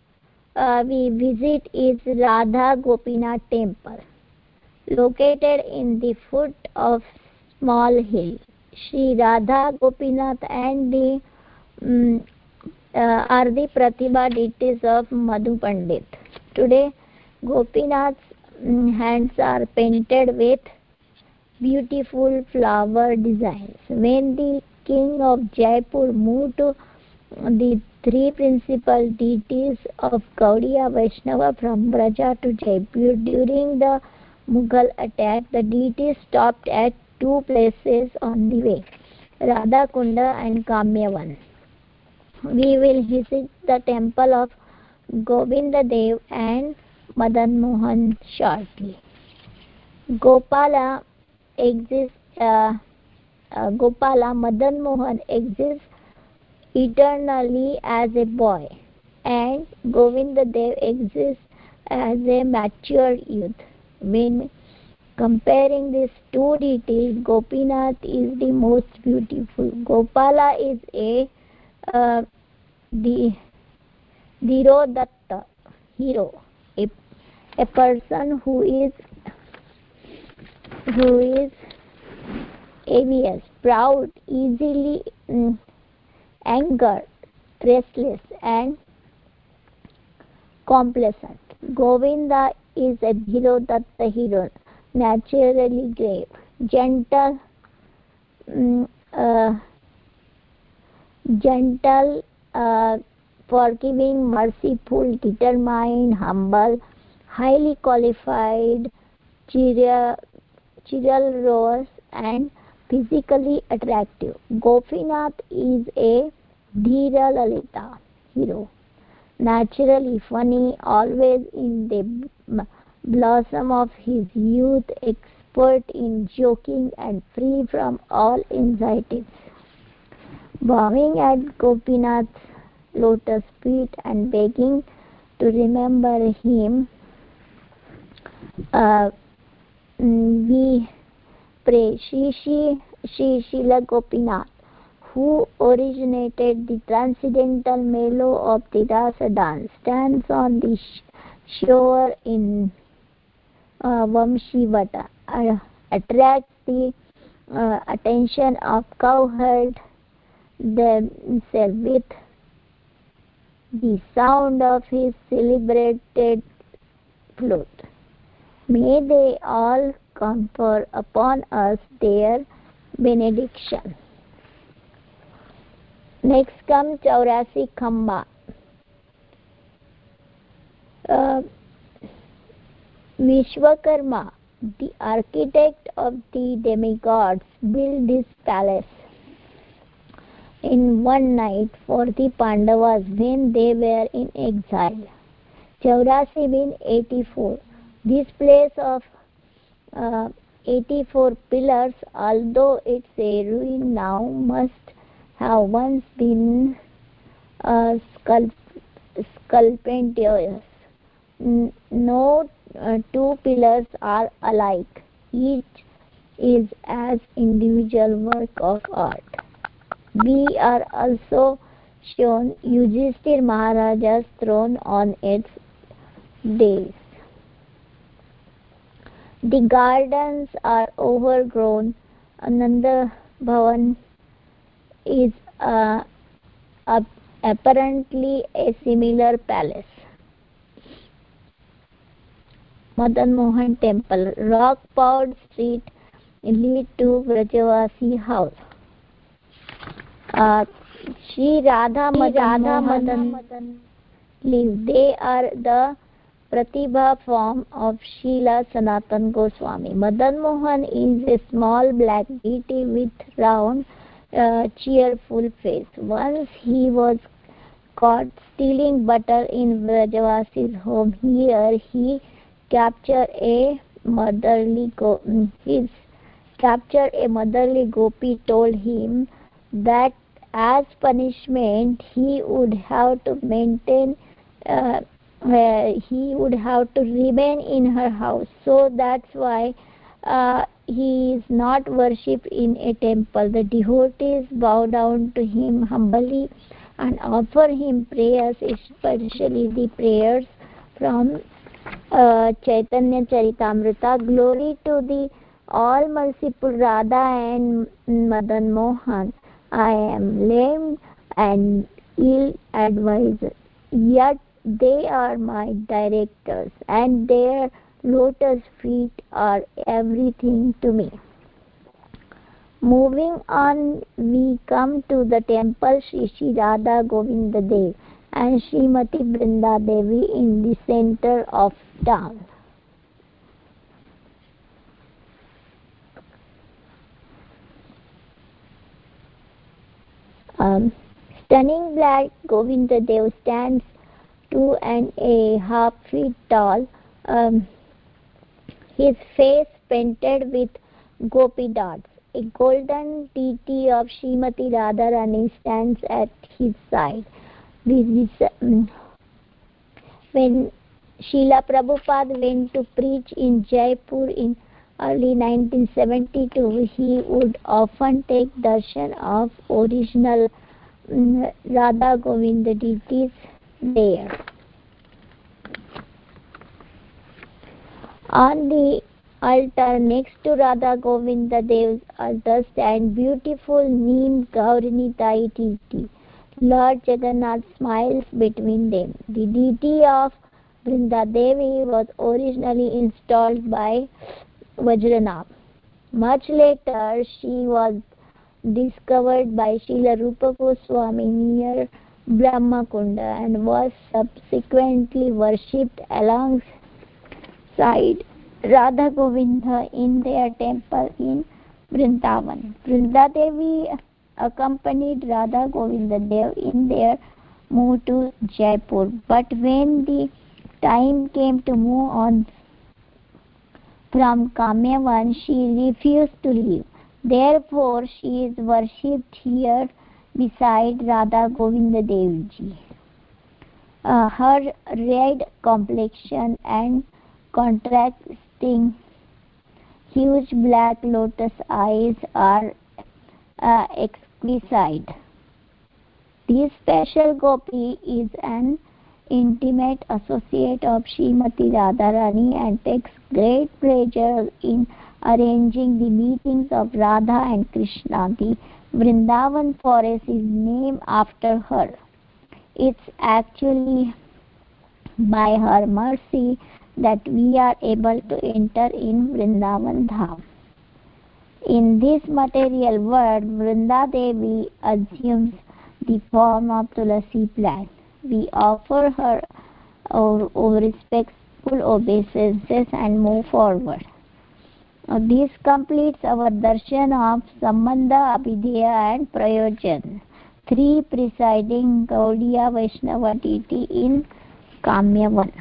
uh, we visit is Radha Gopinath temple, located in the foot of small hill. Sri Radha Gopinath and the um, uh, are the Pratibha deities of Madhu Pandit. Today, Gopinath's um, hands are painted with beautiful flower designs. When the king of Jaipur moved to the three principal deities of Gaudiya Vaishnava from Braja to Jaipur during the Mughal attack, the deities stopped at two places on the way, Radha Kunda and Kamyavan. We will visit the temple of Govinda Dev and Madan Mohan shortly. Gopala exists. Uh, uh, Gopala Madan Mohan exists eternally as a boy, and Govinda Dev exists as a mature youth. When comparing these two deities, Gopinath is the most beautiful. Gopala is a uh, the Dhirodatta hero, a, a person who is who is envious, proud, easily um, angered, restless, and complacent. Govinda is a Dhirodatta hero, naturally grave, gentle, um, uh, gentle, uh, forgiving, merciful, determined, humble, highly qualified, chivalrous, and physically attractive. Gopinath is a Dhira Lalita hero, naturally funny, always in the blossom of his youth, expert in joking and free from all anxieties. Bowing at Gopinath's lotus feet and begging to remember him, uh, we pray Shri Shri Shri Srila Gopinath, who originated the transcendental mellow of the Rasa dance, stands on the shore in uh, Vamshivata, uh, attracts the uh, attention of cowherd themselves with the sound of his celebrated flute. May they all confer upon us their benediction. Next comes Chaurasi Khamba. Uh, Vishwakarma, the architect of the demigods, built this palace in one night for the Pandavas when they were in exile. Chaurasi means eighty-four. This place of uh, eighty-four pillars, although it's a ruin now, must have once been uh, sculpt sculptured. No uh, two pillars are alike. Each is as individual work of art. We are also shown Yudhishthir Maharaja's throne on its dais. The gardens are overgrown. Ananda Bhavan is uh, apparently a similar palace. Madan Mohan Temple, rock-paved street lead to Vrajavasi house. Uh, Shri Radha Madan Mohan live. They are the Pratibha form of Srila Sanatan Goswami. Madan Mohan is a small black deity with round, uh, cheerful face. Once he was caught stealing butter in Vrajavasi's home. Here he captured a motherly go his captured a motherly gopi told him that as punishment he would have to maintain uh, uh, he would have to remain in her house. So that's why uh, he is not worshipped in a temple. The devotees bow down to him humbly and offer him prayers, especially the prayers from uh, Chaitanya Charitamrita. Glory to the all merciful Radha and Madan Mohan. I am lame and ill advised, yet they are my directors, and their lotus feet are everything to me. Moving on, we come to the temple Shri Shri Radha Govinda Dev and Srimati Brinda Devi in the center of town. Um, stunning black Govinda Dev stands two and a half feet tall, um, his face painted with gopi dots. A golden deity of Srimati Radharani stands at his side. This is, um, when Srila Prabhupada went to preach in Jaipur in early nineteen seventy-two, he would often take darshan of original um, Radha Govinda deities there. On the altar next to Radha Govinda Dev's altar stand beautiful Neem Gaurini deity. Lord Jagannath smiles between them. The deity of Brinda Devi was originally installed by Vajranath. Much later, she was discovered by Srila Rupa Goswami near Brahmakunda and was subsequently worshipped alongside Radha Govinda in their temple in Vrindavan. Brinda Devi accompanied Radha Govinda Dev in their move to Jaipur, but when the time came to move on from Kamyavan, she refused to leave. Therefore, she is worshipped here beside Radha Govinda Devi ji. Uh, her red complexion and contrasting huge black lotus eyes are uh, exquisite. This special gopi is an intimate associate of Srimati Radharani and takes great pleasure in arranging the meetings of Radha and Krishna. The Vrindavan forest is named after her. It's actually by her mercy that we are able to enter in Vrindavan Dham. In this material world, Brinda Devi assumes the form of Tulasi plant. We offer her our, our respectful obeisances and move forward. Now, this completes our darshan of Sambandha, Abhideya and Prayojan, three presiding Gaudiya Vaishnava deity in Kamyavan.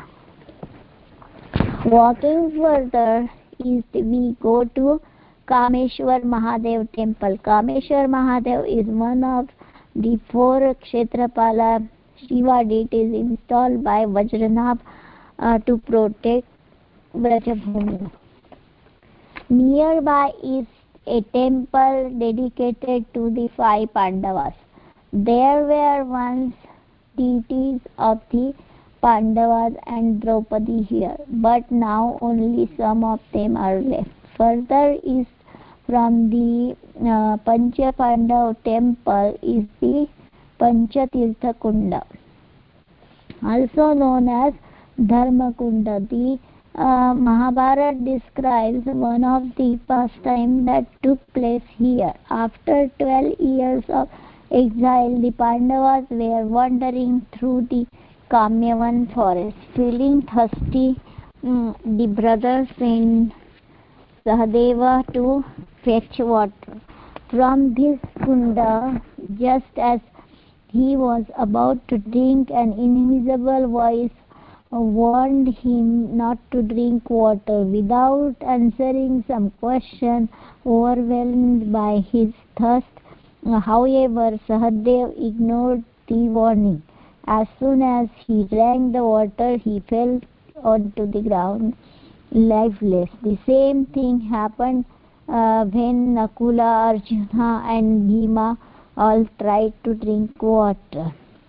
Walking further east, we go to Kameshwar Mahadev temple. Kameshwar Mahadev is one of the four Kshetrapala Shiva deities installed by Vajranath uh, to protect Vrajabhumi. Nearby is a temple dedicated to the five Pandavas. There were once deities of the Pandavas and Draupadi here, but now only some of them are left. Further east from the uh, Pancha Pandav temple is the Panchatirtha Kunda, also known as Dharma Kunda. The uh, Mahabharata describes one of the pastimes that took place here. After twelve years of exile, the Pandavas were wandering through the Kamyavan forest. Feeling thirsty, um, the brothers sent Sahadeva to fetch water from this kunda. Just as he was about to drink, an invisible voice warned him not to drink water. Without answering some question, overwhelmed by his thirst, however, Sahadev ignored the warning. As soon as he drank the water, he fell onto the ground lifeless. The same thing happened uh, when Nakula, Arjuna and Bhima all tried to drink water.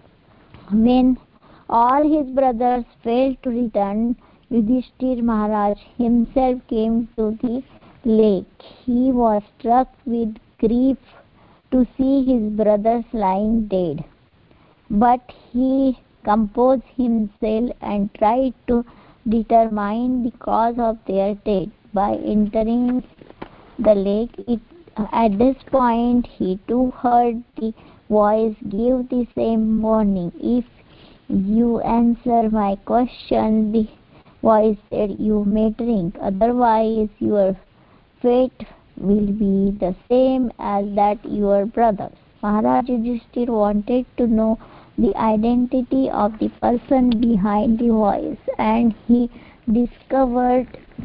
When all his brothers failed to return, Yudhishthir Maharaj himself came to the lake. He was struck with grief to see his brothers lying dead. But he composed himself and tried to determine the cause of their death by entering the lake. It, at this point, he too heard the voice give the same warning. If you answer my question, the voice said, you may drink, otherwise your fate will be the same as that your brothers. Maharaj Yudhishthir wanted to know the identity of the person behind the voice, and he discovered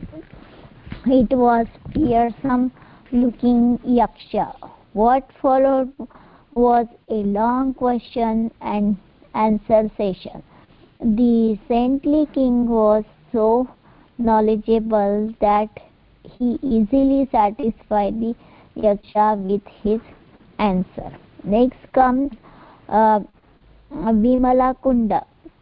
it was fearsome looking Yaksha. What followed was a long question and answer session. The saintly king was so knowledgeable that he easily satisfied the Yaksha with his answer. Next comes uh, Vimala Kunda.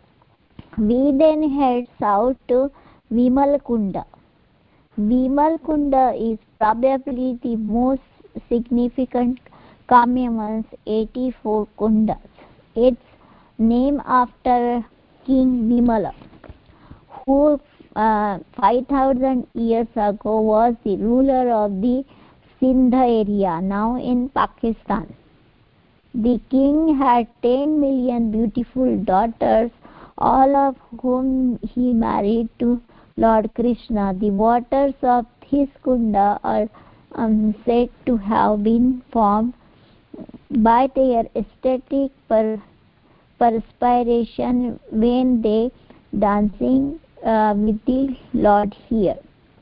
We then head south to Vimal Kunda. Vimal Kunda is probably the most significant Kamyaman's eighty-four kundas. It's named after King Vimala, who uh, five thousand years ago was the ruler of the Sindh area, now in Pakistan. The king had ten million beautiful daughters, all of whom he married to Lord Krishna. The waters of his kunda are um, said to have been formed by their ecstatic per perspiration when they dancing uh, with the Lord here.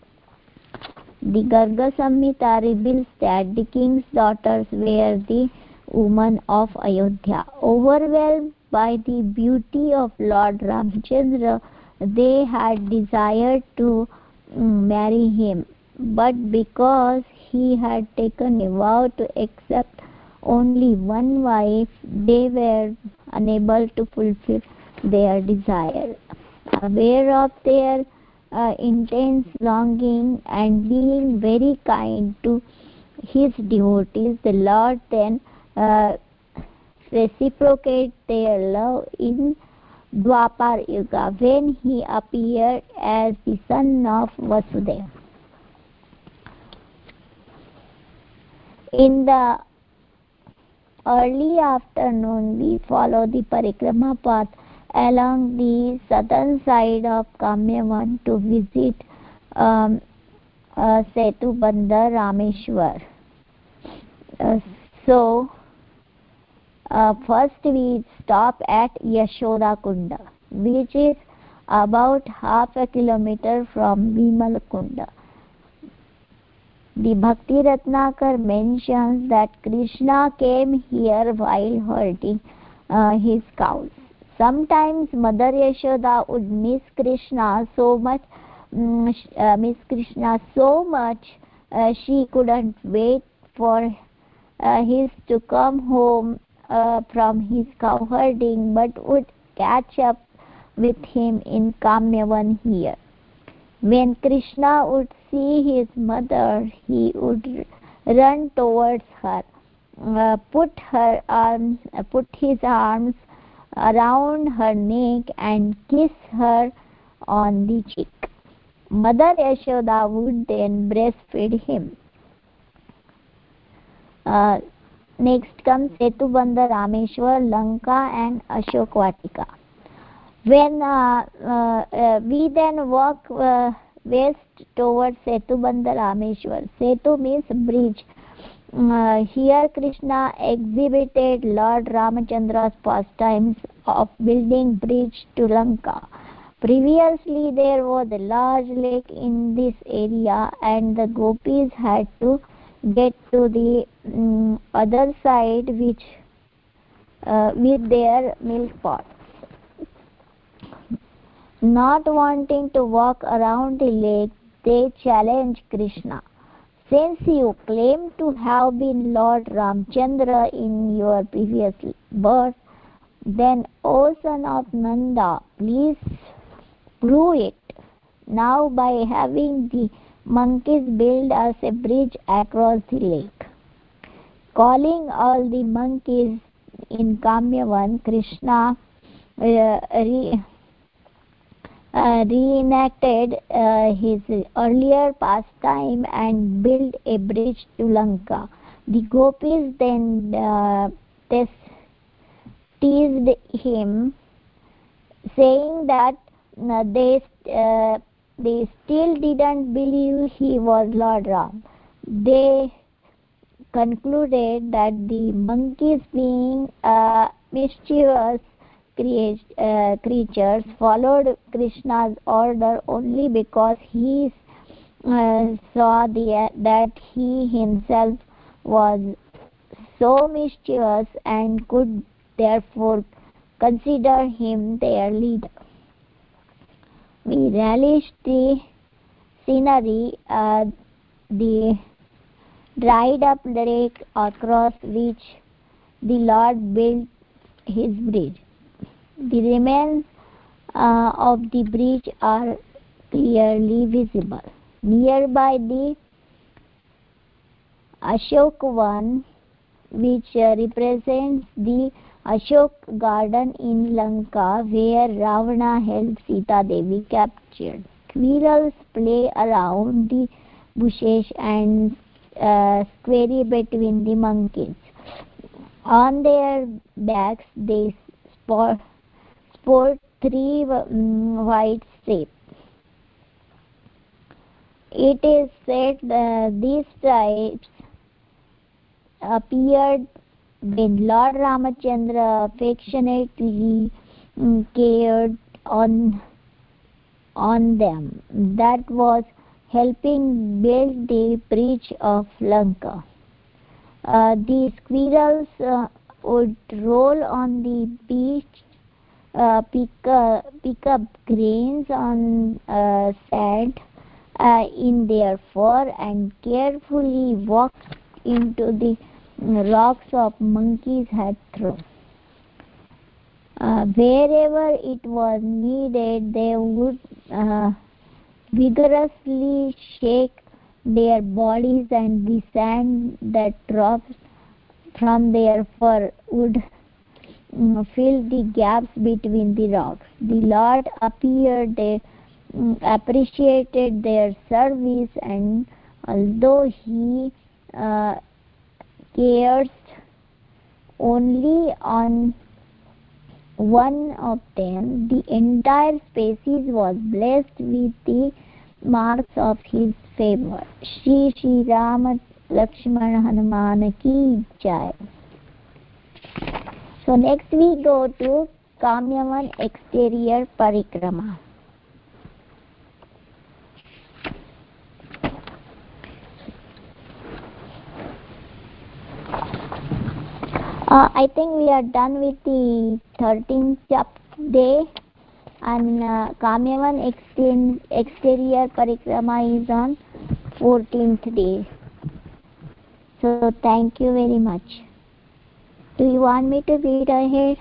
The Garga Samhita reveals that the king's daughters were the women of Ayodhya. Overwhelmed by the beauty of Lord Ramchandra, they had desired to um, marry him, but because he had taken a vow to accept only one wife, they were unable to fulfill their desire. Aware of their uh, intense longing and being very kind to his devotees, the Lord then uh, reciprocated their love in Dwapar Yuga when he appeared as the son of Vasudeva. In the early afternoon, we follow the parikrama path along the southern side of Kamyavan to visit um, uh, Setu Bandar Rameshwar. Uh, so, uh, first we stop at Yashoda Kunda, which is about half a kilometer from Vimal Kunda. The Bhakti Ratnakar mentions that Krishna came here while herding uh, his cows. Sometimes Mother Yashoda would miss Krishna so much, um, uh, miss Krishna so much uh, she couldn't wait for uh, his to come home uh, from his cow herding, but would catch up with him in Kamyavan here. When Krishna would see his mother, he would run towards her, uh, put her arms, uh, put his arms around her neck and kiss her on the cheek. Mother Yashoda would then breastfeed him. Uh, next comes Setubandha, Rameshwar, Lanka and Ashok Vatika. When uh, uh, uh, we then walk uh, west towards Setubandha Rameshwar. Setu means bridge. Uh, here Krishna exhibited Lord Ramachandra's pastimes of building bridge to Lanka. Previously there was a large lake in this area and the gopis had to get to the um, other side which uh, with their milk pots. Not wanting to walk around the lake, they challenged Krishna. Since you claim to have been Lord Ramchandra in your previous birth, Then, O son of Nanda, please prove it now by having the monkeys build us a bridge across the lake. Calling all the monkeys in Kamyavan, Krishna uh, re, uh, reenacted uh, his earlier pastime and built a bridge to Lanka. The gopis then uh, teased him, saying that uh, they uh, they still didn't believe he was Lord Ram. They concluded that the monkeys, being uh, mischievous crea- uh, creatures, followed Krishna's order only because he uh, saw the, that he himself was so mischievous and could therefore consider him their leader. We relished the scenery, uh, the dried up lake across which the Lord built his bridge. The remains uh, of the bridge are clearly visible. Nearby the Ashokvan, which uh, represents the Ashok garden in Lanka, where Ravana held Sita Devi captured. Squirrels play around the bushes and uh, scurry between the monkeys. On their backs they sport, sport three um, white stripes. It is said that these stripes appeared when Lord Ramachandra affectionately um, cared on on them. That was helping build the bridge of Lanka. Uh, the squirrels uh, would roll on the beach, uh, pick, uh, pick up grains on uh, sand uh, in their fur, and carefully walk into the rocks of monkeys had thrown. Uh, wherever it was needed, they would uh, vigorously shake their bodies, and the sand that drops from their fur would um, fill the gaps between the rocks. The Lord appeared, they um, appreciated their service, and although he uh, cares only on one of them, the entire species was blessed with the marks of his favor. Shri Shri Rama Lakshmana Hanuman ki jai. So next we go to Kamyavan exterior parikrama. Uh, I think we are done with the thirteenth day, and uh, Kamyavan exterior parikrama is on fourteenth day. So thank you very much. Do you want me to read ahead?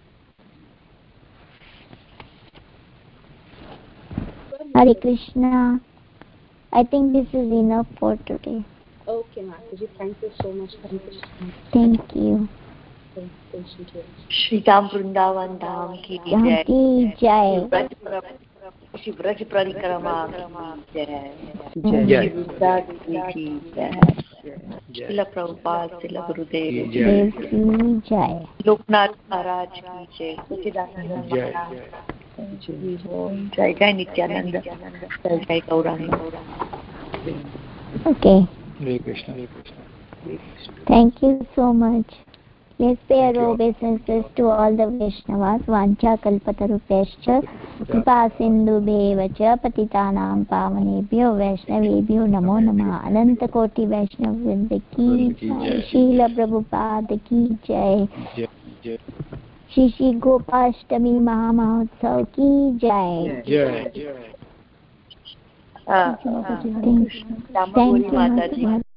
Hare Krishna. I think this is enough for today. Okay, Mataji. Thank you so much. Hare Krishna. Thank you. Shri Ram Vrindavan धाम की जय, की जय, श्री ब्रज परिक्रमा की जय, जय वृंदावन की जय, श्रील प्रभुपाद श्रील गुरुदेव देव की जय, लोकनाथ महाराज की जय, सच्चिदानंद महाराज की जय, जय नित्यानंद, जय जय Gaurang. Okay. Hare Krishna. Thank you so much. Let's pay our obeisances to all the Vaishnavas. Vancha kalpatarupescha kripa sindhubheva cha patitanam pavanebhyo vaishnavebhyo namo namah. Ananta koti Vaishnav vrinda ki jai. Srila Prabhupada ki jai. Shri Shri Gopashtami Mahamahotsav ki jai. Jai. Uh, uh, Thank you. Thank you.